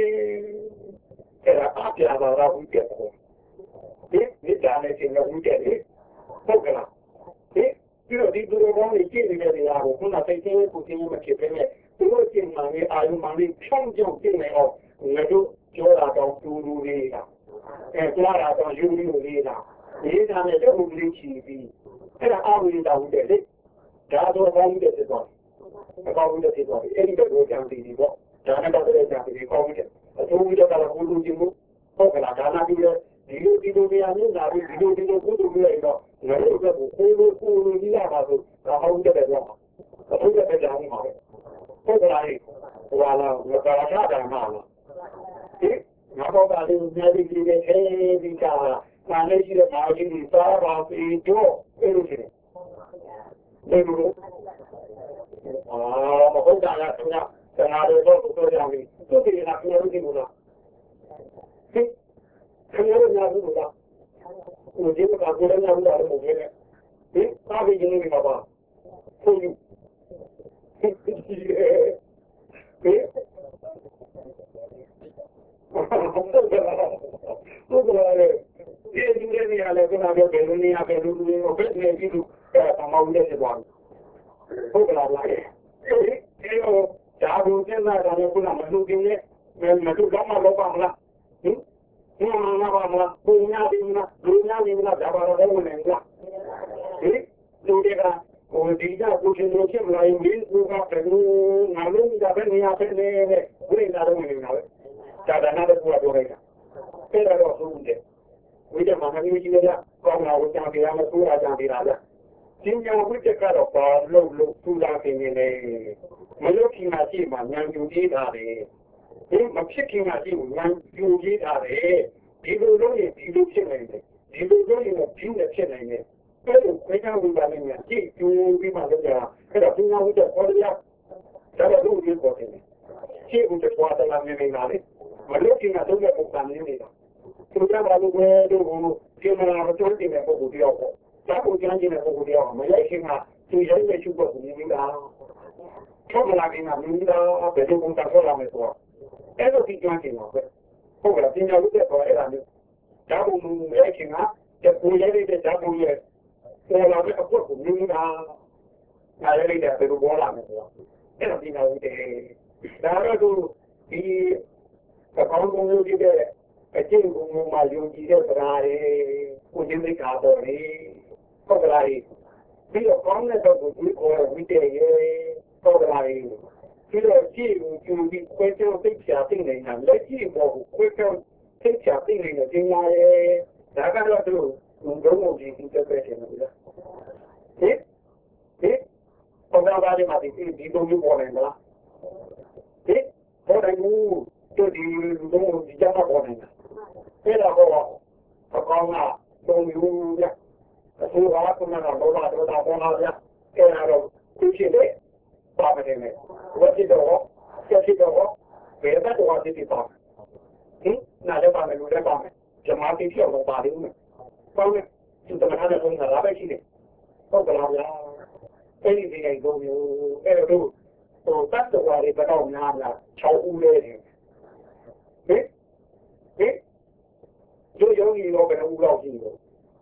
အဲ့ဒါအပြာပါတော့ဘူးတဲ့ဒီဒီတာနဲ့ရှင်ကဘူးတဲ့လေဟုတ်ကလားဟင်ပြီးတော့ဒီသူတော်ကောင်းတွေကြည့်နေတဲ့နေရာကိုခုနသိချင်းကိုသိချင်းမဖြစ်ပဲနဲ့သူတို့ကျင့်မှန်နေအာယုမှန်နေဖြောင်းကြောင်းကျင့်နေအောင်ငါတို့ပြောတာတော့တူတူလေးလားအဲကြားတာတော့ယူယူလေးလားဒီကနေ့တော့ဘူးလေးချီပြီးအဲ့ဒါအာဝိဒတော်တဲ့လေဒါတော့ကောင်းတဲ့ဖြစ်သွားတယ်ကောင်းတဲ့ဖြစ်သွားပြီအဲ့ဒီတော့ကြံစီဒီပေါ့ဒါနဲ့တော့ကြံစီကောင်းတဲ့အကျိုးဝိဒတာကဘုလူချင်းကိုဟုတ်ကလားဒါနာပြီးတော့ဒီလိုဒီလိုနေရာမျိုးလာပြီးဒီလိုဒီလိုဘုလူမျိုးလိုက်တော့ငါတို့ကကိုကိုလိုကိုလိုကြီးလာပါဆိုတော့ဟောင်းတဲ့တော့အခုတဲ့ကြောင်မှာဟုတ်ကလားဟိုလာငါကာချတာမှာဒီငါတော့ကလည်းညနေကြီးနဲ့အဲဒီကမာလေးရှိတဲ့မာကြီးတွေစားပါပြီးတော့အဲ့လိုရှိတယ်ဒီလိုအာမဟုတ်တာလားခင်ဗျာဆရာတော်တို့ပြောကြပြီသူတည်နေတာပြောလို့ဒီလိုလားဟင်ခင်ဗျားတို့ညာဘူးလားဟိုဒီကကိုလည်းညာဘူးလားမို့လေဟင်သာပြီးနေနေမှာပါဟုတ်ပြီဟင်ဟင်ဟုတ်ကဲ့ဟုတ်ကဲ့ဒီဒီနေရာလည်းကတော့ဘယ်လိုနေရာပဲလူလူကိုပဲနေကြည့်လို့အမောင်းလေးသွားဟုတ်ကဲ့လားအဲဒီတော့ဒါဘူးကျန်တာလည်းခုနမလူကင်းနဲ့မလူကောင်းမှလောက်ပါမလားဟင်ဒီမှာပါမလားဘုံညာဒီမှာလူညာဒီမှာဒါပါတော့ဝင်နေလားဟင်လူတွေကဟိုဒီကကိုရှင်တို့ဖြစ်မလာရင်ဒီကူကဘယ်လိုငါလုံးကြပဲနေရာပဲနေနဲ့ဝင်လာတော့ဝင်နေတာပဲဒါဒါနာတော့ကိုပြောလိုက်တာအဲ့ဒါတော့ဟုတ်တယ်ဝိဒမာမျိုးကြီးလည်းကောင်းလာကိုကြားပြရမယ်ဆိုအားကြားပြတာဗျဒီညာဝိတ္တကတော့ဘာလို့လို့သူလာခင်နေလေမလို့ခင်မှာရှိမှညာယူကြီးတာလေဒီမဖြစ်ခင်မှာရှိမှညာယူကြီးတာလေဒီလိုလို့ရင်ဒီလိုဖြစ်နေတယ်ဒီလိုလို့ရင်ဒီလိုဖြစ်နေတယ်အဲ့လိုခွဲခြားဝိပါလိမ့်မယ်ကြည့်ကျူးပြီးမှလုပ်ကြတာအဲ့တော့ဒီညာဝိတ္တခေါ်ရတာတော့လို့ဒီပေါ်တယ်ရှင်းဦးတော့တာလာနေနေတာလေမလို့ခင်ကတော့လည်းပုံစံနေနေတာသူကဘာလို့လဲတို့ဒီမှာတော့တိုးတင်တဲ့ပုံကိုပြောပေါ့ဒါကိုကြမ်းကျင်တဲ့ပုံကိုပြောမရိုက်ခင်ကသူရိုက်ရဲ့ချုပ်ကိုမြင်နေတာထုတ်လာပြီးမှမြင်နေတာဘယ်လိုပုံစံခေါ်လာမလဲဆိုတော့အဲ့လိုဒီကြမ်းကျင်တော့ပဲဟုတ်ကဲ့ပညာလို့တဲ့ပေါ်အဲ့ဒါမျိုးဒါကိုမရိုက်ခင်ကတကူရိုက်တဲ့ဓာတ်ပုံရဲ့ပေါ်လာတဲ့အကွက်ကိုမြင်နေတာငါရိုက်တဲ့ဘယ်လိုပေါ်လာမလဲဆိုတော့အဲ့ဒါပညာလို့တဲ့ဒါတော့ဒီအကောင်းဆုံးလုပ်တဲ့အကျင့်ကိုမှယုံကြည်တဲ့ဗရာတွေကိုကျင်းသိကာပေါ်နေဟုတ်ကလားပြီးတော့ကောင်းတဲ့တော့ကိုဒီကိုဝိတ္တရေဟုတ်ကလားပြီးတော့ကြည့်ကိုကျူပြီးခွဲပြောသိချာသိနေတာလက်ကြည့်ပေါ်ကိုခွဲပြောသိချာသိနေတဲ့ပညာရေဒါကတော့သူဘုံဘုံကြီးသိတဲ့ပဲရှင်နော်ဟင်ဟင်ပေါ်လာပါလိမ့်မယ်ဒီဒီလိုမျိုးပေါ်နေမလားဟင်ပေါ်တယ်ဘူးတို့ဒီဘုံဒီကြမှာပေါ်နေတာအဲ့ဒါတော့အကောင်းကသုံးယူရအဆိုးကကမှတော့တော့တော့တော့ပေါ်လာရအဲ့ဒါတော့သူရှိတယ်ပါမယ်နဲ့ဝတ်စစ်တော့ဆက်စစ်တော့ဘယ်ဘက်တော့စစ်စစ်ပါဟင်နားလည်းပါမယ်လို့လည်းပါမယ်ဂျမားတိပြောတော့ပါလိမ့်မယ်ပေါ့လေသူတမန်တော်ကလာပဲရှိတယ်ဟုတ်ကလားဗျာအဲ့ဒီဒီတိုင်းတော့မျိုးအဲ့တော့ဟိုတတ်တော်ရီကတော့များများ၆ဦးလေးဟင်ဟင်တို့ယောဂီရောဘယ်လိုဦးလောက်ရှိလို့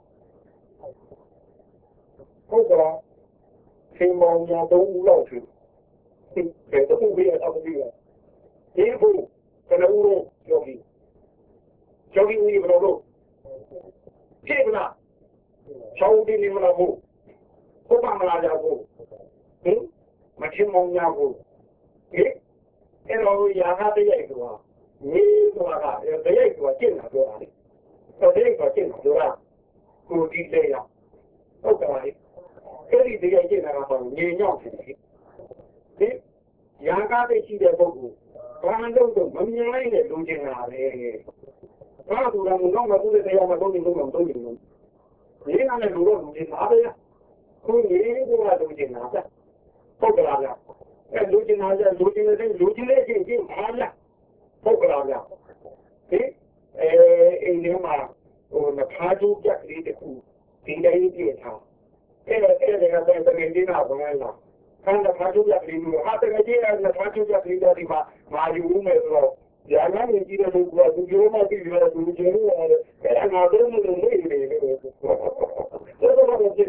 ဟုတ်ကဲ့ရှင်မောင်ညာသုံးဦးလောက်ရှိတယ်တော့ဘယ်တော့ပြည့်ရဒီဘုဘယ်လိုဦးယောဂီယောဂီဦးဘယ်လိုလုပ်ကြည့်မလားချောင်းဒီနေမလားဘုဟုတ်ပါမလားကြောက်ဘုဟင်မချင်းမောင်ညာဘုဟင်အဲ့တော့ရာဂတရိုက်ကွာဒီကွာကတရိုက်ကွာကျင့်တာပြောတာလေတော့ဒီကကျင့်တာပြောတာကိုဒီလေးရဟုတ်ကဲ့အဲ့ဒီတရိုက်ကျင့်တာကတော့ညင်ညောင်းတယ်ဒီရာဂတရှိတဲ့ပုဂ္ဂိုလ်ဘာလို့တော့မမြင်လိုက်တဲ့လူချင်းတာပဲဘာလို့လဲတော့မဟုတ်တဲ့တရားမတော့နေလို့မတော့နေလို့ဒီကနေ့လူတော့လူချင်းတာပဲခုနေကတော့လူချင်းတာပဲဟုတ်ကဲ့လားအဲ့လူချင်းတာကျလူချင်းတဲ့လူချင်းလေးချင်းချင်းပါလားဟုတ်ကဲ့လားဒီအဲအင်းဒီမှာဟိုနဖားကျူးပြက်ကလေးတခုဒီတိုင်းပြည့်ထားအဲ့ဒါအဲ့ဒါကတော့တကယ်ကြီးနာဘယ်လားဆန်းနဖားကျူးပြက်ကလေးမျိုးဟာတကယ်ကြီးနဖားကျူးပြက်ကလေးတွေမှာမာယူမယ်ဆိုတော့ညာနာနေကြည့်တဲ့လူကသူပြောမှသိတယ်သူကျင်းရတယ်အဲ့ဒါငါတို့မလို့နေနေတယ်တော်တော်ကြီး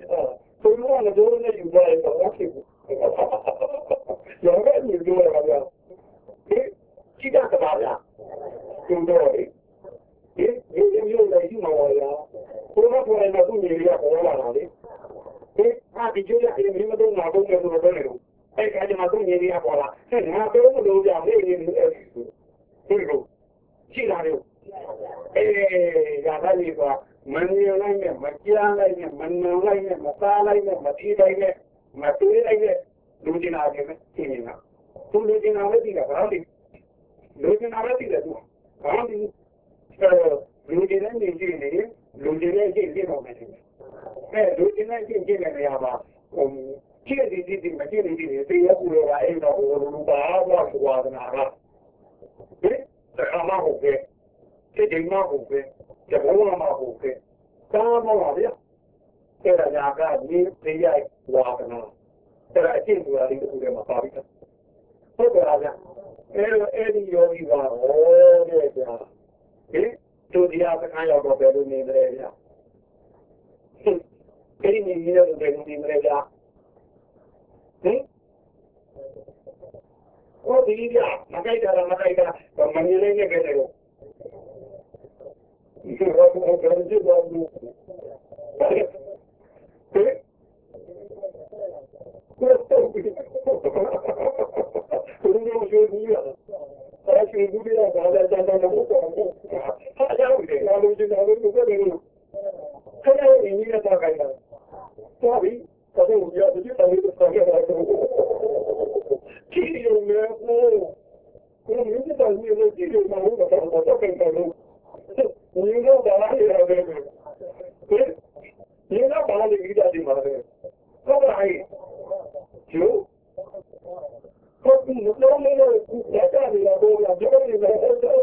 ဒီဒီမျိုးလည်းရှိမှာပါလားဘုရားပေါ်လာသူညီလေးကပေါ်လာတာလေဒီဟာဒီကျိုးရည်မင်းမတော့ငါတော့လည်းတော့တယ်လို့အဲ့ကကြမှာသူညီလေးကပေါ်လာအဲ့ငါတော့မလို့ကြောင်လေးလေးအဲ့ဒီလိုရှိလာတယ်အေးရတာလေးကမနေလိုက်နဲ့မကြားလိုက်နဲ့မနုံလိုက်နဲ့မသားလိုက်နဲ့မထီးလိုက်နဲ့မတွေးလိုက်နဲ့လူကျင်လာတယ်ရှင်းနေတာသူလူကျင်လာလည်းဒီကဘာလို့လူကျင်လာလည်းဒီကသူဘာလို့လူကျင်တဲ့နေကြီးနေလူကျင်တဲ့ကြီးပြတော့မယ်အဲလူကျင်တဲ့ကြီးကြီးနေရပါဟိုကြည့်ဒီဒီမကြည့်နေဒီတေးရကူရောအဲ့တော့လူပါဘာကွာနာကဒီအမဟုတ်ကဲဒီဒီမဟုတ်ကဲကျဘုံမဟုတ်ကဲကားမဟုတ်ပါဗျအဲ့ဒါညာကဒီတေးရဝါကနာအဲ့ဒါအကျင့်ကိုအရင်ကတည်းကမပါဘူးဟုတ်ကဲ့ဗျအဲ့တော့အဲ့ဒီယောဂီပါဟောတဲ့ဗျာဒီတို့တရားစကားရောက်တော့ဘယ်လိုနေကြလဲဗျာအဲ့ဒီနေရတော့ဘယ်လိုနေကြလဲဗျာဟင်ဟောဒီဗျာမကြိုက်တာမကြိုက်တာမနေလေးနဲ့ပဲလေဒီတော့ဘယ်လိုကြည့်တော့ဘူးဟဲ့ကိုယ်တော့ဒီကိုယ်မျိုးရှိဘူးလားအဲ့ဒီဘူးရတာလည်းတန်တန်လို့ပေါ့ဟာကြောက်တယ်အားလုံးကျတော့လို့ပဲလေခဏလေးညီရတော့ခိုင်းတာတော်ပြီတော်ပြီရတဲ့တိုင်ကိုဆက်ရတာကြည့်ရုံနဲ့ကိုကိုမြင်တဲ့မျိုးလို့ကြည့်ရုံမှာတော့တော့ပြန်ပြန်လို့ညီတော့ဘာလဲရတယ်ဒီတော့ဘာလဲကြည့်တယ်မှာလေဟုတ်ပါရဲ့ကျိုးဟုတ်ပြီတော့မင်းတို့လက်ကြရတော့ရပြောနေတယ်ဟုတ်တယ်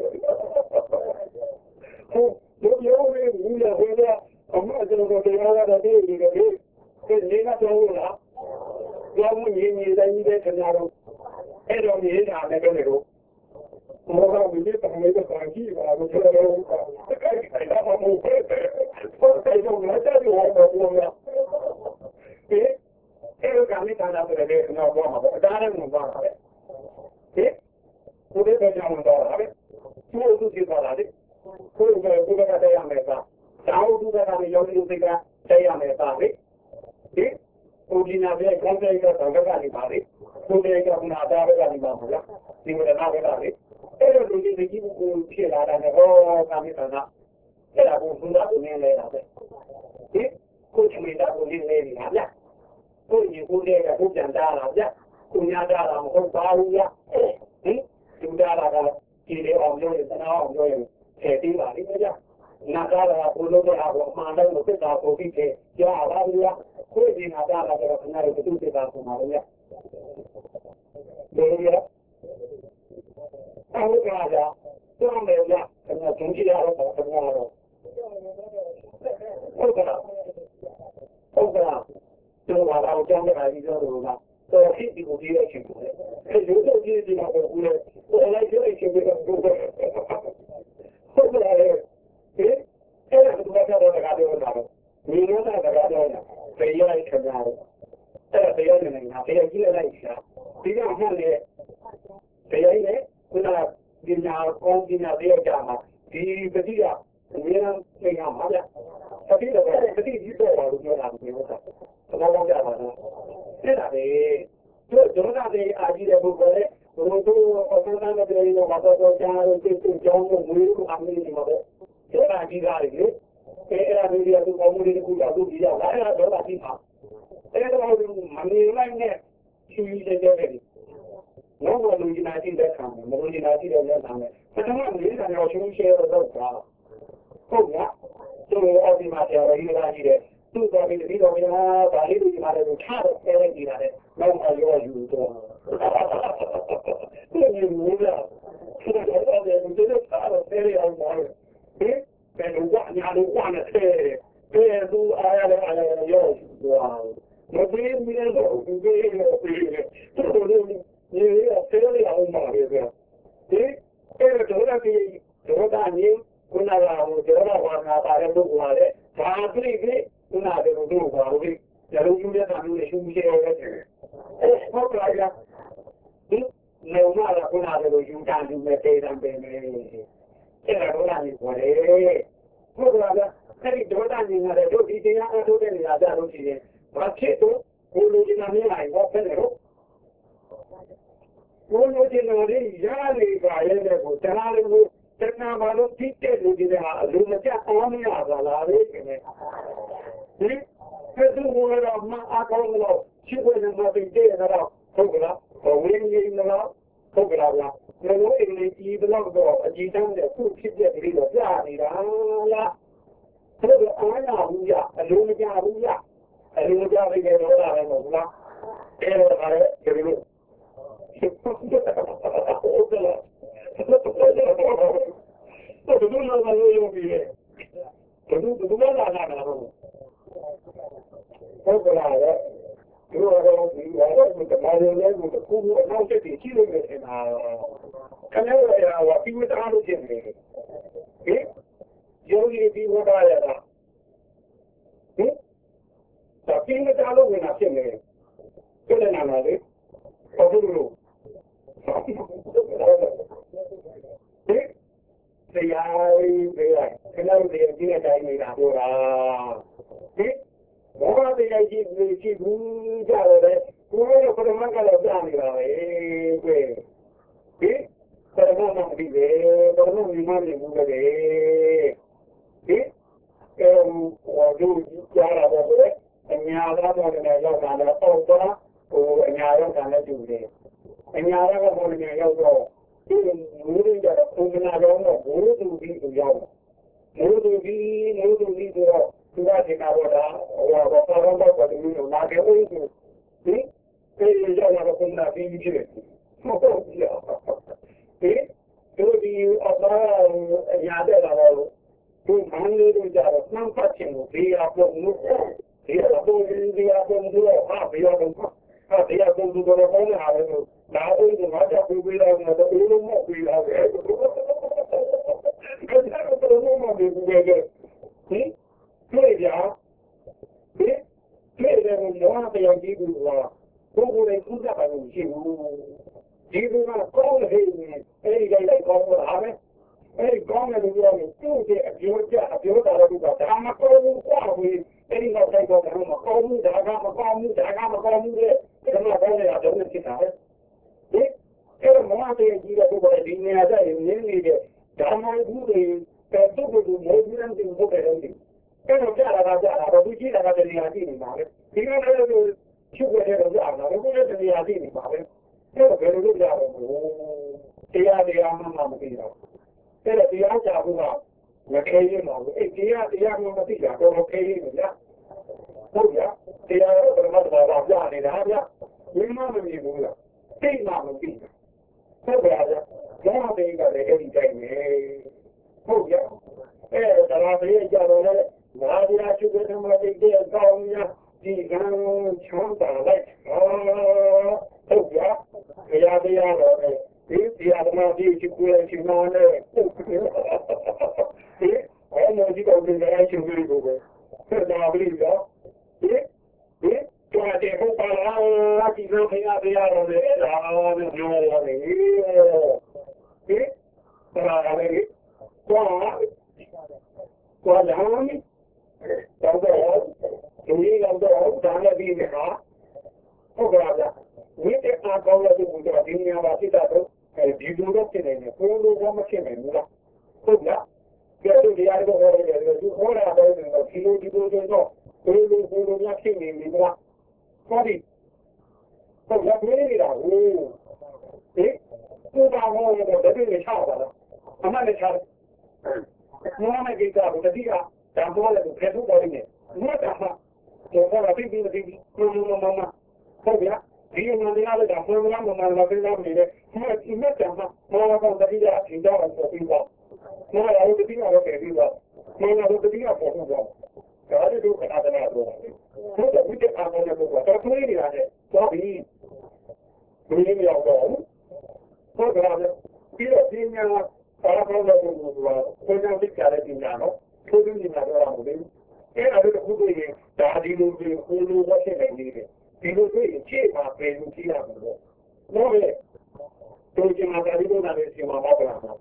ဟုတ်ရောရေဘူးရဟေးရအမအကျတော့တရားရတဲ့ဒီဒီဒီနေကတော့လားကြောင်းမြင်မြင်တိုင်းတဲ့ခင်ဗျားတို့အဲ့တော့နေတာလည်းတော့လေတော့မောကဝိသေတမေတ္တာကြီးပါလို့ပြောတော့အဲ့ဒါကမှမဟုတ်ဘူးဟုတ်တယ်တော့လက်ကြရတော့ဘူးလားဒီအဲ့လိုကမိသားစုတွေလည်းတော့ဘောမှာပေါ့ဒါလည်းမပါဘူးဟဲ့ကိုယ်လည်းကြောင်းတော့ဟာပဲသူ့သူကြည့်ပါလားဒီကိုယ်ကကိုယ်ကတရားမယ်ပါတောင်းသူကလည်းရောင်းလို့သိကတရားမယ်ပါလေဒီကိုဒီနာပဲကောင်းတဲ့ကတော့ဘက်ကနေပါလေကိုယ်လည်းကနာတာဘက်ကနေပါမလားဒီမှာနာဘက်ကလေအဲ့လိုလူကြီးကြီးကိုဖြစ်လာတာနဲ့ဟောကမိသားစုအဲ့ဒါကိုဘုရားကိုနင်းလဲတာပဲဒီကိုချမေတာကိုနင်းနေပြီလားကိုယ်ကြီးကိုယ်လည်းကိုပြန်တာလားဗျကိုညာတာလားမဟုတ်ပါဘူးဗျဟင်ဒီတာတာကဒီလေအောင်ပြောရင်တနာအောင်ပြောရင်ထည့်ပြီးပါလိမ့်မယ်ဗျနာတာကဘုလို့တဲ့အားကိုအမှန်တိုင်းကိုသိတာကိုပြီးတယ်ကြားပါဘူးဗျကိုယ်ကြီးနာတာကတော့ခဏလေးတူတူတာပုံပါဗျဒီရအောက်ကကြာတောင်းတယ်ဗျခင်ဗျာကျင်းကြရတော့ခင်ဗျာတော့ဟုတ်ကဲ့ဟုတ်ကဲ့ကျွန်တော်ကတော့ကြောင်းတဲ့အားကြီးပြောလို့လားတော်ဖြစ်ဒီကိုကြည့်ရချင်းပေါ့အဲလိုတော့ကြည့်ဒီမှာကိုလည်းပေါ်လိုက်ကြည့်ချင်းပဲဟုတ်ကဲ့ဟုတ်ကဲ့အဲအဲ့ဒါကတော့ကတော့ကတော့တော့ဒီလိုတော့ကတော့တော့တရားရခင်ဗျာအဲ့ဒါတရားနေနေတာတရားကြည့်လိုက်ရှာဒီကမှန်လေတရားရည်ခုနကဒီညာကောင်းဒီညာတရားကြမှာဒီပတိကအမြဲတမ်းသိရမှာဗျပတိတော့ပတိကြီးတော့ဘာလို့ပြောတာလဲဟုတ်ကဲ့ဘာလို့ကြပါလဲအဲ့ဒါပဲတို့ဒုက္ခတွေအာကြီးတဲ့ဘုရားလေဘုရားတို့အမှန်တမ်းတဲ့တွေတော့ဘာတော့ကြားလို့သိသိကြောင်းလို့မွေးလို့အမင်းနေမှာပဲအဲ့ဒါကြီးကားလေအဲ့ဒါမျိုးတွေကတော့ကောင်းမှုတွေကူတာတို့ကြီးရလာအဲ့ဒါတော့အတိပါအဲ့ဒါတော့မနေလိုက်နဲ့ချီးတဲ့တဲ့နော်ဘလူကြီးနာကြည့်တဲ့ခါမှာမလူကြီးနာကြည့်တဲ့လက်ဆောင်နဲ့ပထမလေးကတော့ရှင်းရှင်းတော့တာဟုတ်ကဲ့သူ့အော်ဒီမှာတရားရည်လာကြည့်တယ်သူ့တော်ပြီးပြီးတော့များဒါလေးတွေမှာလည်းထားတော့ပြန်ကြည့်တာလေနောက်မှရောယူတော့သူ့မျိုးမျိုးလားသူ့တော်တယ်သူတို့ထားတော့ပြန်ရအောင်ပါဟင်ဘယ်လိုကညာလိုကနဲ့ဆဲတယ်သူအားရလည်းအားရရောဝါမပြီးမင်းတော့ဒီလိုမျိုးပြီးသူ့လိုဒီရဆဲရအောင်ပါလေဗျာဒီအဲ့တော့တော့ဒီတော့တာနေခုနကဟိုကျောင်းတော်မှာပါတယ်လို့ပြောတယ်ဒါပြိပြခုနကတို့တို့ပါလို့ရလုံးယူတဲ့တာမျိုးတွေရှုံးရှဲရတယ်အဲ့ဟုတ်ပါလားဒီနေမှာကခုနကတို့ယူတာဒီမဲ့တေးတံပဲနေအဲ့ဒါတော့လည်းပြောတယ်ဟုတ်လားအဲ့ဒီဒေါသနေငါတဲ့တို့ဒီတရားအထုတ်တဲ့နေရာကြလို့ရှိရင်ဘာဖြစ်တော့ကိုလိုချင်တာမြင်နိုင်တော့ဖက်တယ်တော့ကိုလိုချင်တာလေးရနေပါရဲ့တဲ့ကိုတရားလေးကိုတဏှာဘာလို့တိတဲ့လူတွေဟာအလိုမကျအောင်မရပါလားလေခင်ဗျဟင်အဲ့ဒီဝရမအကောင်လို့ရှိခွင့်နဲ့မသိတဲ့တော့ဟုတ်ကလားဝိညာဉ်နော်ဟုတ်ကလားဗျာလောအင်းလေးဒီဘလောက်တော့အကြည့်တမ်းတဲ့ခုဖြစ်တဲ့ကလေးတော့ကြားနေတာလားဒါတော့အားရဘူးရအလုံးမကြဘူးရအလုံးမကြဘဲတော့တာလည်းမဟုတ်လားအဲတော့ဒါလည်းဒီလိုဟုတ်ကလားတော့ဘယ်လိုလဲရောပြီးရဲ့ဘယ်လိုဘယ်လိုလာလာတာတော့ဟုတ်ကလားဒီလိုတော့ဒီကတော့ဒီကမာရလေးကိုခုခုအနောက်တက်ရှိလို့နေတာခဏရရဝပြီးမသားလို့ဖြစ်နေတယ်ဟင်ယောဂီဒီဝဒါရတာဟင်ဒါပြီးမသားလို့ဝင်တာဖြစ်နေတယ်ပြည့်နေမှာလေဘာလို့လို့ဟင်တရားရေးခဏလေးဒီအတိုင်းနေတာဟုတ်လားဟင်ဘာသာတရားကြီးကြီးကြီးဘူးကြတယ်ကိုယ်ကပရမတ်ကလည်းကြားနေတာပဲကွယ်ဟင်ပရမတ်မှမသိပဲပရမတ်မြင်မှမြင်ဘူးလေဟင်အဲဟိုတို့ကြားတာပဲအညာသားပေါ်နေရောက်တာလည်းပေါ့သွားဟိုအညာရောက်တာလည်းတူတယ်အညာကပေါ်နေရောက်တော့ဒီမျိုးတွေကတော့ပုံမှန်တော့ဘိုးသူပြီးသူရောက်မိုးသူပြီးမိုးသူပြီးဆိုတော့သူကဒီမှာတော့ဟိုတော့ပါတော့တော့ဒီလိုလာခဲ့ဦးသူဒီဒီရောက်လာတော့ပုံနာပြီးပြီလေဟုတ်တော့ဒီဒီဒီအပါရတဲ့လာတော့သူမန်းလေးတို့ကြတော့နှမ်းဖတ်ချင်လို့ဒီအပေါ်မှုဒီအပေါ်ဒီအပေါ်မှုဟာဘယ်တော့မှဟာဒီအပေါ်သူတော့ဘာလဲဟာလဲလာဦးကငါကြောက်ပြီးလာတော့ဘယ်လိုမှပြီးလာတယ်ကဲတော့ဘယ်လိုမှမပြီးဘူးလေဟင်တွေ့ကြဟင်တွေ့တယ်ဘုရားတရားကြည့်ဘူးလားဘုရားလည်းကုသပါလို့ရှိဘူးဒီကကောင်းတယ်အဲ့ဒီလိုက်ကောင်းတာပဲအဲ့ဒီကောင်းတယ်လို့ပြောရင်သူ့ရဲ့အပြောကြအပြောတာတော့ဒါမှမကောင်းဘူးကွာဘူးအဲ့ဒီတော့တိုက်တော့မကောင်းဘူးဒါကမကောင်းဘူးဒါကမကောင်းဘူးလေဒါမှကောင်းတယ်တော့ဖြစ်တာပဲဒီအဲ့တော့မမတဲ့ကြီးတဲ့ဘုရားဒီနေရာကျရင်နင်းနေတဲ့ဓမ္မဘူးတွေတဲ့သူ့ကိုယ်မိုးပြင်းတင်ဖို့တယ်လို့အဲ့တော့ကြာလာကြာလာတော့ဒီကြီးလာတဲ့နေရာကြည့်နေပါလေဒီလိုလည်းချုပ်ရတဲ့တော့ကြာလာတော့ဒီနေရာကြည့်နေပါလေအဲ့တော့ဘယ်လိုလုပ်ကြတော့တရားတရားမှမသိတော့အဲ့တော့တရားကြဖို့ကမခဲရင်တော့အဲ့တရားတရားမှမသိတာတော့မခဲရင်ဗျာဟုတ်ဗျာတရားတော့ဘယ်မှာတော့ကြာနေတာဗျာဘယ်မှမမြင်ဘူးလားသိမှမသိဘူးဟုတ်ဗျာကျောင်းတွေကလည်းအဲ့ဒီတိုင်းပဲဟုတ်ဗျာအဲ့တော့တရားတွေကြတော့လေနာရီအချုပ်တဲ့မှာတိတ်တဲ့ကောင်းရဒီကံချမ်းသာလိုက်ဟုတ်ဗျာတရားတရားတော့ဒီတရားဓမ္မကြီးချစ်ကိုယ်ချင်းနာနဲ့ဒီအဲ့လိုဒီတော့ဒီအချင်းကြီးကိုပဲဆက်တာပြီးတော့ဒီဒီကျောင်းတဲ့ဘုရားလာဒီလိုခရတရားတော့လေဒါတော့ပြောရတယ်ဒီဒါလည်းကွာကွာလာမီတော့တော့ဒီလောက်တော့ဒါလည်းပြီးနေဟာဟုတ်ကဲ့ဗျာဒီတဲ့အကောင်းလို့ဒီကတော့ဒီနေရာမှာဖြစ်တာတော့ဒီလိုတော့ဖြစ်နေတယ်ဘယ်လိုမှမဖြစ်နိုင်ဘူးလားဟုတ်လားကြည့်လို့ရတယ်တော့ဟောရတယ်ဒီဟောတာတော့ဒီလိုဒီလိုတော့ဘယ်လိုဘယ်လိုများဖြစ်နေလဲကွာဟုတ်ပြီဟုတ်လားပြေးနေတာဟိုဟင်ကိုပါဟောတော့တတိယချတာလားအမှန်လည်းချတယ်မောမကိစ္စကိုတတိယတန်ဖိုးလည်းဖယ်ထုတ်တော်နေတယ်ဘုရားကတော့ဘာဖြစ်ပြီးပြီးကိုလိုမမဟုတ်ဗျာဒီမှာလည်းလည်းတော့ဘုရားမမလာပြီးတော့နေတယ်ဒီမဲ့ကမှမောကတော့တတိယအချိန်တော့ဆိုပြီးတော့မောရောတတိယတော့ပြန်ပြီးတော့မောရောတတိယပေါ်တော့ဒါလည်းတို့ခဏခဏတော့ဟုတ်တယ်ဒီကအမှန်လည်းပေါ့တော့တွေးနေတာလေတော့ပြီးဘယ်လိုရောက်တော့ဟုတ်ကဲ့ပြီးတော့ဒီညမှာဘာလို့လဲဆိုတော့ဘယ်လိုဖြစ်ကြလဲဒီညတော့ထိုးပြီးနေတာတော့မဟုတ်ဘူးအဲ့ဒါတော့ခုတည်းကဒါဒီလိုကိုကိုလိုဝတ်နေတယ်ဒီလိုတွေ့ရင်ခြေမှာပဲလူကြည့်ရမှာလို့နော်လေတို့ကျင်မှာဒါဒီလိုနားလေးစီမှာမဟုတ်လား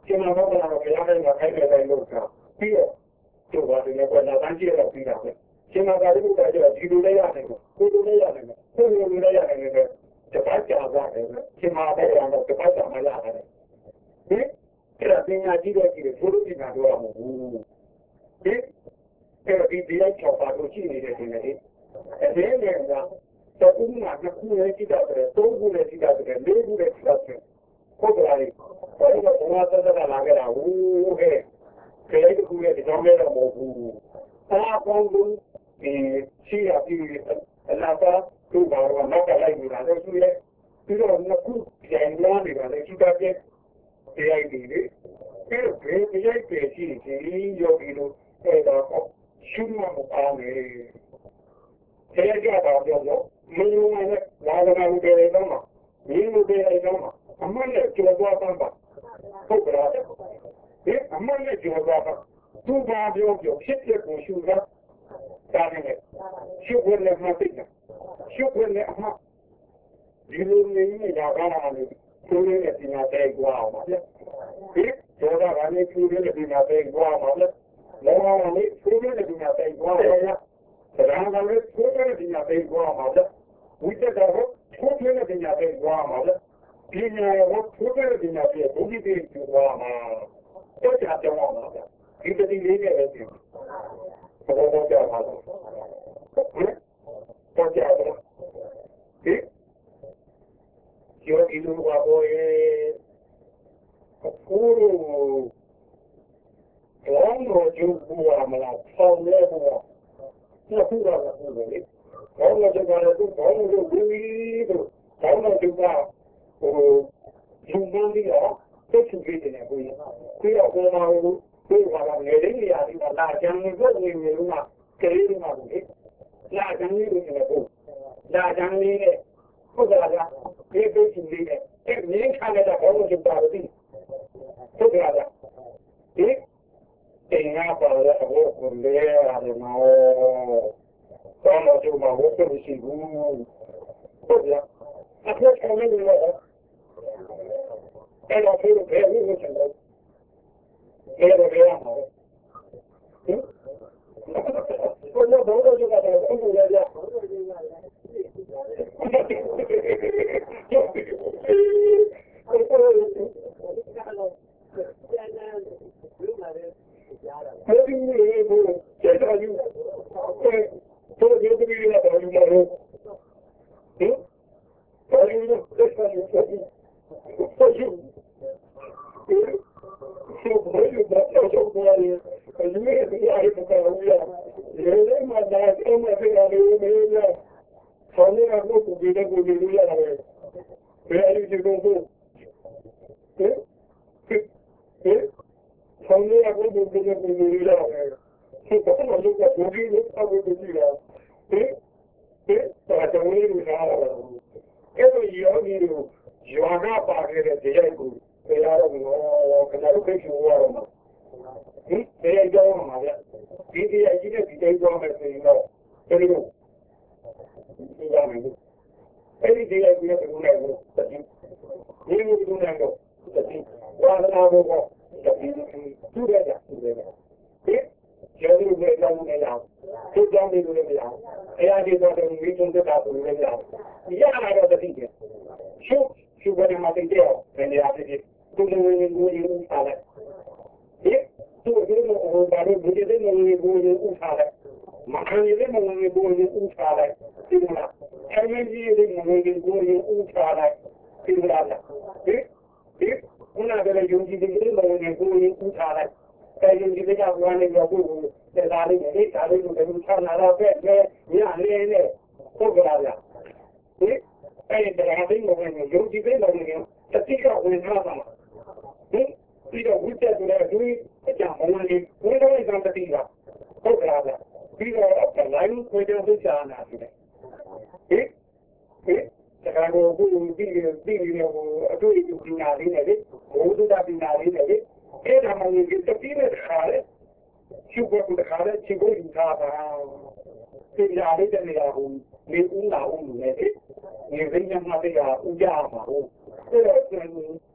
ရှင်မဘောကတော့ဘုရားတိုင်းမှာခိုင်းတဲ့တိုင်းလို့ဆိုတာပြီးတော့ကျိုးပါတယ်နဲ့ကွာနာတန်းကြီးတော့ပြီးတာပဲရှင်မကလည်းဘုရားကျတော့ဒီလိုလေးရတယ်ကိုလိုလေးရတယ်ကိုလိုလေးရတယ်နဲ့တပတ်ကြာသွားတယ်ရှင်မပဲရတော့တပတ်ကြာမှရတယ်ဟင်အဲ့ဒါပညာကြီးတော့ကြီးတယ်ဘုရားပညာတော့မဟုတ်ဘူးဟင်အဲ့ဒီဒီလိုက်ချောပါလို့ရှိနေတဲ့ဒီနေ့အဲ့ဒီနေကတော့ဦးမှာကခုလေးကြည့်တာတယ်သုံးခုလေးကြည့်တာတယ်လေးခုလေးကြည့်တာတယ်ဟုတ်တယ်လေဘာလို့ဘုရားသက်သက်လာကြတာဟိုးဟဲ့ခဲတခုလေးဒီကြောင့်လည်းတော့မဟုတ်ဘူးအားကောင်းလို့ဒီရှိရပြီးအလားပါသူ့ဘာလို့နောက်ကလိုက်နေတာလဲသူရဲ့ပြီးတော့နှစ်ခုပြန်လာနေတာလေသူကပြည့်တရားကြီးလေအဲ့တော့ဘယ်တရားကြီးရှိဒီယောဂီတို့အဲ့တော့ရှုမှမပါနဲ့တရားကြတာပြောတော့မင်းတို့လည်းလာကြတာတွေလည်းတော့မင်းတို့တွေလည်းတော့အမှန်နဲ့ကြော်သွားပါဟုတ်ကဲ့ဒီအမှန်နဲ့ကြော်သွားပါသူဘာပြောပြောဖြစ်ဖြစ်ကိုရှုတာဒါနဲ့ရှုခွင့်နဲ့မှတ်တယ်ရှုခွင့်နဲ့အမှဒီလိုနေနေကြတာလည်းသူရဲ့ပညာတဲ့ကွာအောင်ပါလေဒီကြောတာကလည်းသူရဲ့ပညာတဲ့ကွာပါလေလောကလည်းသူရဲ့ပညာတဲ့ကွာပါလေဒါကလည်းသူရဲ့ပညာတဲ့ကွာပါလေဝိတ္တကတော့သူရဲ့ပညာတဲ့ကွာပါလေပညာရောသူရဲ့ပညာတဲ့ဘုရားတဲ့ကွာမှာတော့ကြတော့ပါဒီတတိလေးနဲ့ပဲပြင်ဘောဘောကြပါတော့တော့ကြတော့ဒီယောဂီတို့ကဘောရဲ့ကိုယ်ဘောင်းတော်ကျူပူရမလားဆောင်းလဲဘောနှစ်ခုတော့ကိုယ်လေဘောင်းတော်ကျကတော့သူဘောင်းတော်ကိုပြီးတော့ဘောင်းတော်ကျကဟိုယူမန်းပြီးတော့တက်ချူပြီးတယ်ကိုယ်ပြီးတော့ဘောမှာဟိုကိုယ်ကလည်းငယ်လေးရာဒီမှာလာကြံနေတော့နေနေလို့ကကလေးတွေမှာလေလာကြံနေလို့နေပေါ့လာကြံနေတဲ့ဟုတ်ကဲ့လားဒီကိစ္စလေးနဲ့အဲ့မြင်းခါတဲ့ဘောလုံးကျပါလို့ဟုတ်ကဲ့လားဒီတင်ရပါတော့ဘိုးကိုလေရတယ်မောတော့တော့ကျမဟုတ်ဘူးရှိဘူးဟုတ်ကဲ့အခုကလည်းလည်းအဲ့တော့ဘယ်လိုဘယ်လိုလုပ်ချင်လဲအဲ့တော့ဘယ်မှာဟင်ဘယ်လိုဘောလုံးကျပါတယ်အဲ့လိုရရ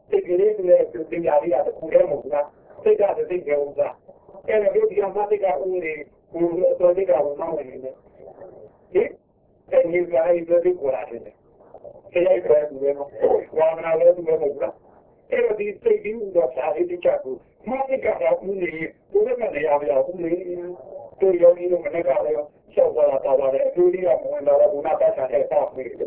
စိတ်ကလေးနဲ့တင်ပြလေးရတယ်ကိုယ်ကမဟုတ်လားစိတ်ကစိတ်ကြောစားအဲ့ဒါတို့ဒီမှာစိတ်ကဦးနေကိုယ်တော်စိတ်ကဝင်မောင်းနေတယ်ဒီအဲ့ဒီကလေးတို့ဒီကိုလာတယ်ခေရိုက်ပဲဘူးလေနော်ဝါမနာလည်းဘူးမဟုတ်လားအဲ့တော့ဒီစိတ်ကြီးတော့စာရေးတချကူမစိတ်ကတော့ဦးနေကိုယ်ကလည်းရပါရဦးနေတို့ရောဒီလိုမနေ့ကလည်းရှောက်သွားတာပါတယ်အကျိုးလေးကဝင်လာတော့ဘုနာပတ်ထားတဲ့ပေါ့ပြီဒီ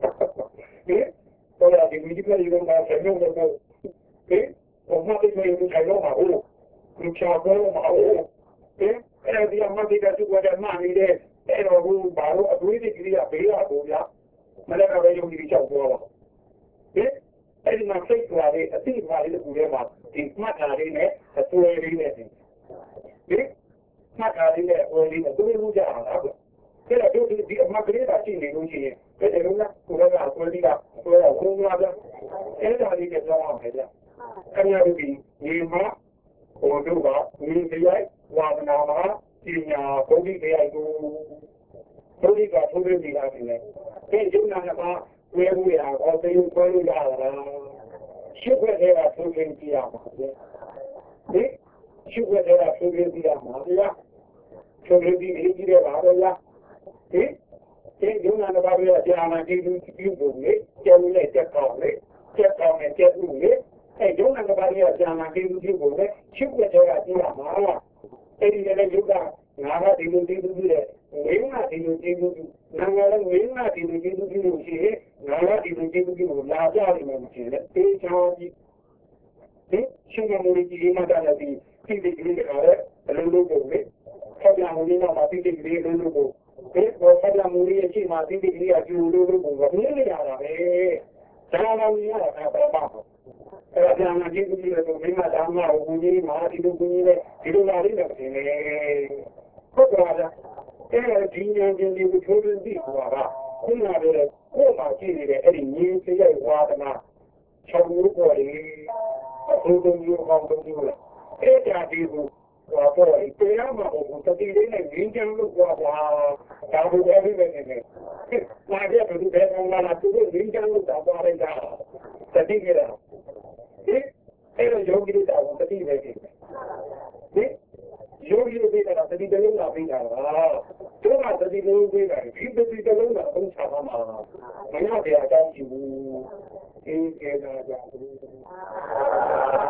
တော့ဒီမီဒီယာရုံးကဆက်ရုံးတော့ဒီဘုနာတိတ်မျိုးထိုင်တော့မှာဟုတ်လူချောင်းတော့မှာဟုတ်ဒီအဲ့ဒီအမတိကသူကတည်းကမှနေတဲ့အဲ့တော့ဘူးဘာလို့အတွေးတွေကလေးကဘေးလာကိုဗျာမနေ့ကပဲယုံကြည်ချောက်သွားပါဒီအဲ့ဒီမှာစိတ်သွားလေးအသိပါလေးကိုလည်းမှာဒီမှတ်တာလေးနဲ့အသွေးလေးနဲ့ဒီမှတ်တာလေးနဲ့အသွေးလေးနဲ့သူတို့ကြအောင်လားအဲ့တော့တို့ဒီအမကလေးကရှိနေလို့ရှိရင်အဲ့ဒီလုံးကကိုယ်ကအသွေးလေးကကိုယ်ကခုံးသွားတယ်အဲ့ဒါလေးနဲ့ကြောင်းအောင်ပဲဗျခင်ဗျားတို့ဒီညီမဟိုတို့ကညီမရိုက်ဝါဒနာမှာပညာဘုဒ္ဓတရားကိုဘုဒ္ဓကထိုးပြီးနေတာဖြစ်နေတယ်ဒီကျုံနာကဝဲဝဲအောင်အော်တေးကိုလို့ရတာရှုပ်ခွက်တွေကထိုးပြီးကြည့်ရမှာဒီရှုပ်ခွက်တွေကထိုးပြီးကြည့်ရမှာဗျာထိုးပြီးကြည့်ကြည့်ရပါတော့လားဒီဒီကျုံနာကဘာလို့ကြာမှဒီလူပြုဖို့လေကျောင်းနဲ့တက်ကောင်းလေတက်ကောင်းနဲ့တက်ဦးလေအဲကျုံနာကဘာလို့ကြာမှဒီလူပြုဖို့လေရှုပ်ခွက်တွေကကြည့်ရမှာအဲ့ဒီလည်းယုတ်ကငါကဒီလိုဒီလိုတဲ့ဝိညာဉ်ဒီလိုဒီလိုငါကလည်းဝိညာဉ်ဒီလိုဒီလိုဒီလိုရှိရင်ငါကဒီလိုဒီလိုဒီလိုလာကြတယ်မှမရှိနဲ့အေးချောင်းကြီးဒီရှင်ကမူကြီးမှတာလည်းဒီဒီဒီကလေးကလည်းအလုံးလုံးပုံလေဆက်လာမူလေးတော့ဒီဒီကလေးလုံးလုံးပုံဒီဘောဆက်လာမူလေးအချိန်မှာဒီဒီကလေးအကျူလုံးလုံးပုံကနည်းနေရတာပဲဒါမှမဟုတ်ရတာပဲပါအဲ့ဒါမှဒီလိုမျိုးတော့မိမသားမဟုတ်ဘူးကြီးမာဒီလိုကိုကြီးလေဒီလိုလာလေးတော့ဖြစ်နေဟုတ်ကဲ့လားအဲ့ဒီဉာဏ်ချင်းဒီကိုထိုးပြီးပြီးသွားတာခုနကလည်းကိုယ်မှာကြည့်နေတဲ့အဲ့ဒီဉာဏ်စိတ်ရဲ့ဝါဒနာ၆မျိုးပေါ်လေအုံတုံမျိုးအောင်တုံမျိုးလေအဲ့ဒါဒီကိုဟောပေါ်ဒီတရားမှာဟိုတတိလေးနဲ့ဉာဏ်ချမ်းလို့ပြောတာဒါဘုရားပြည့်နေတယ်မာရတဲ့ဘုရားကလာသူတို့ဉာဏ်ချမ်းလို့တော့ပါတယ်ဒါတတိကြတာဒီအဲ့လိုယောဂီတွေတောင်တတိပဲဖြစ်တယ်ဒီယောဂီတွေကတော့တတိတလုံးလာပြီးတာပါတို့ကတတိတလုံးပြီးတာဒီတတိတလုံးကအုံးချပါမှာမရတဲ့အကြောင်းရှိဘူးအေးကဲတာကြောင့်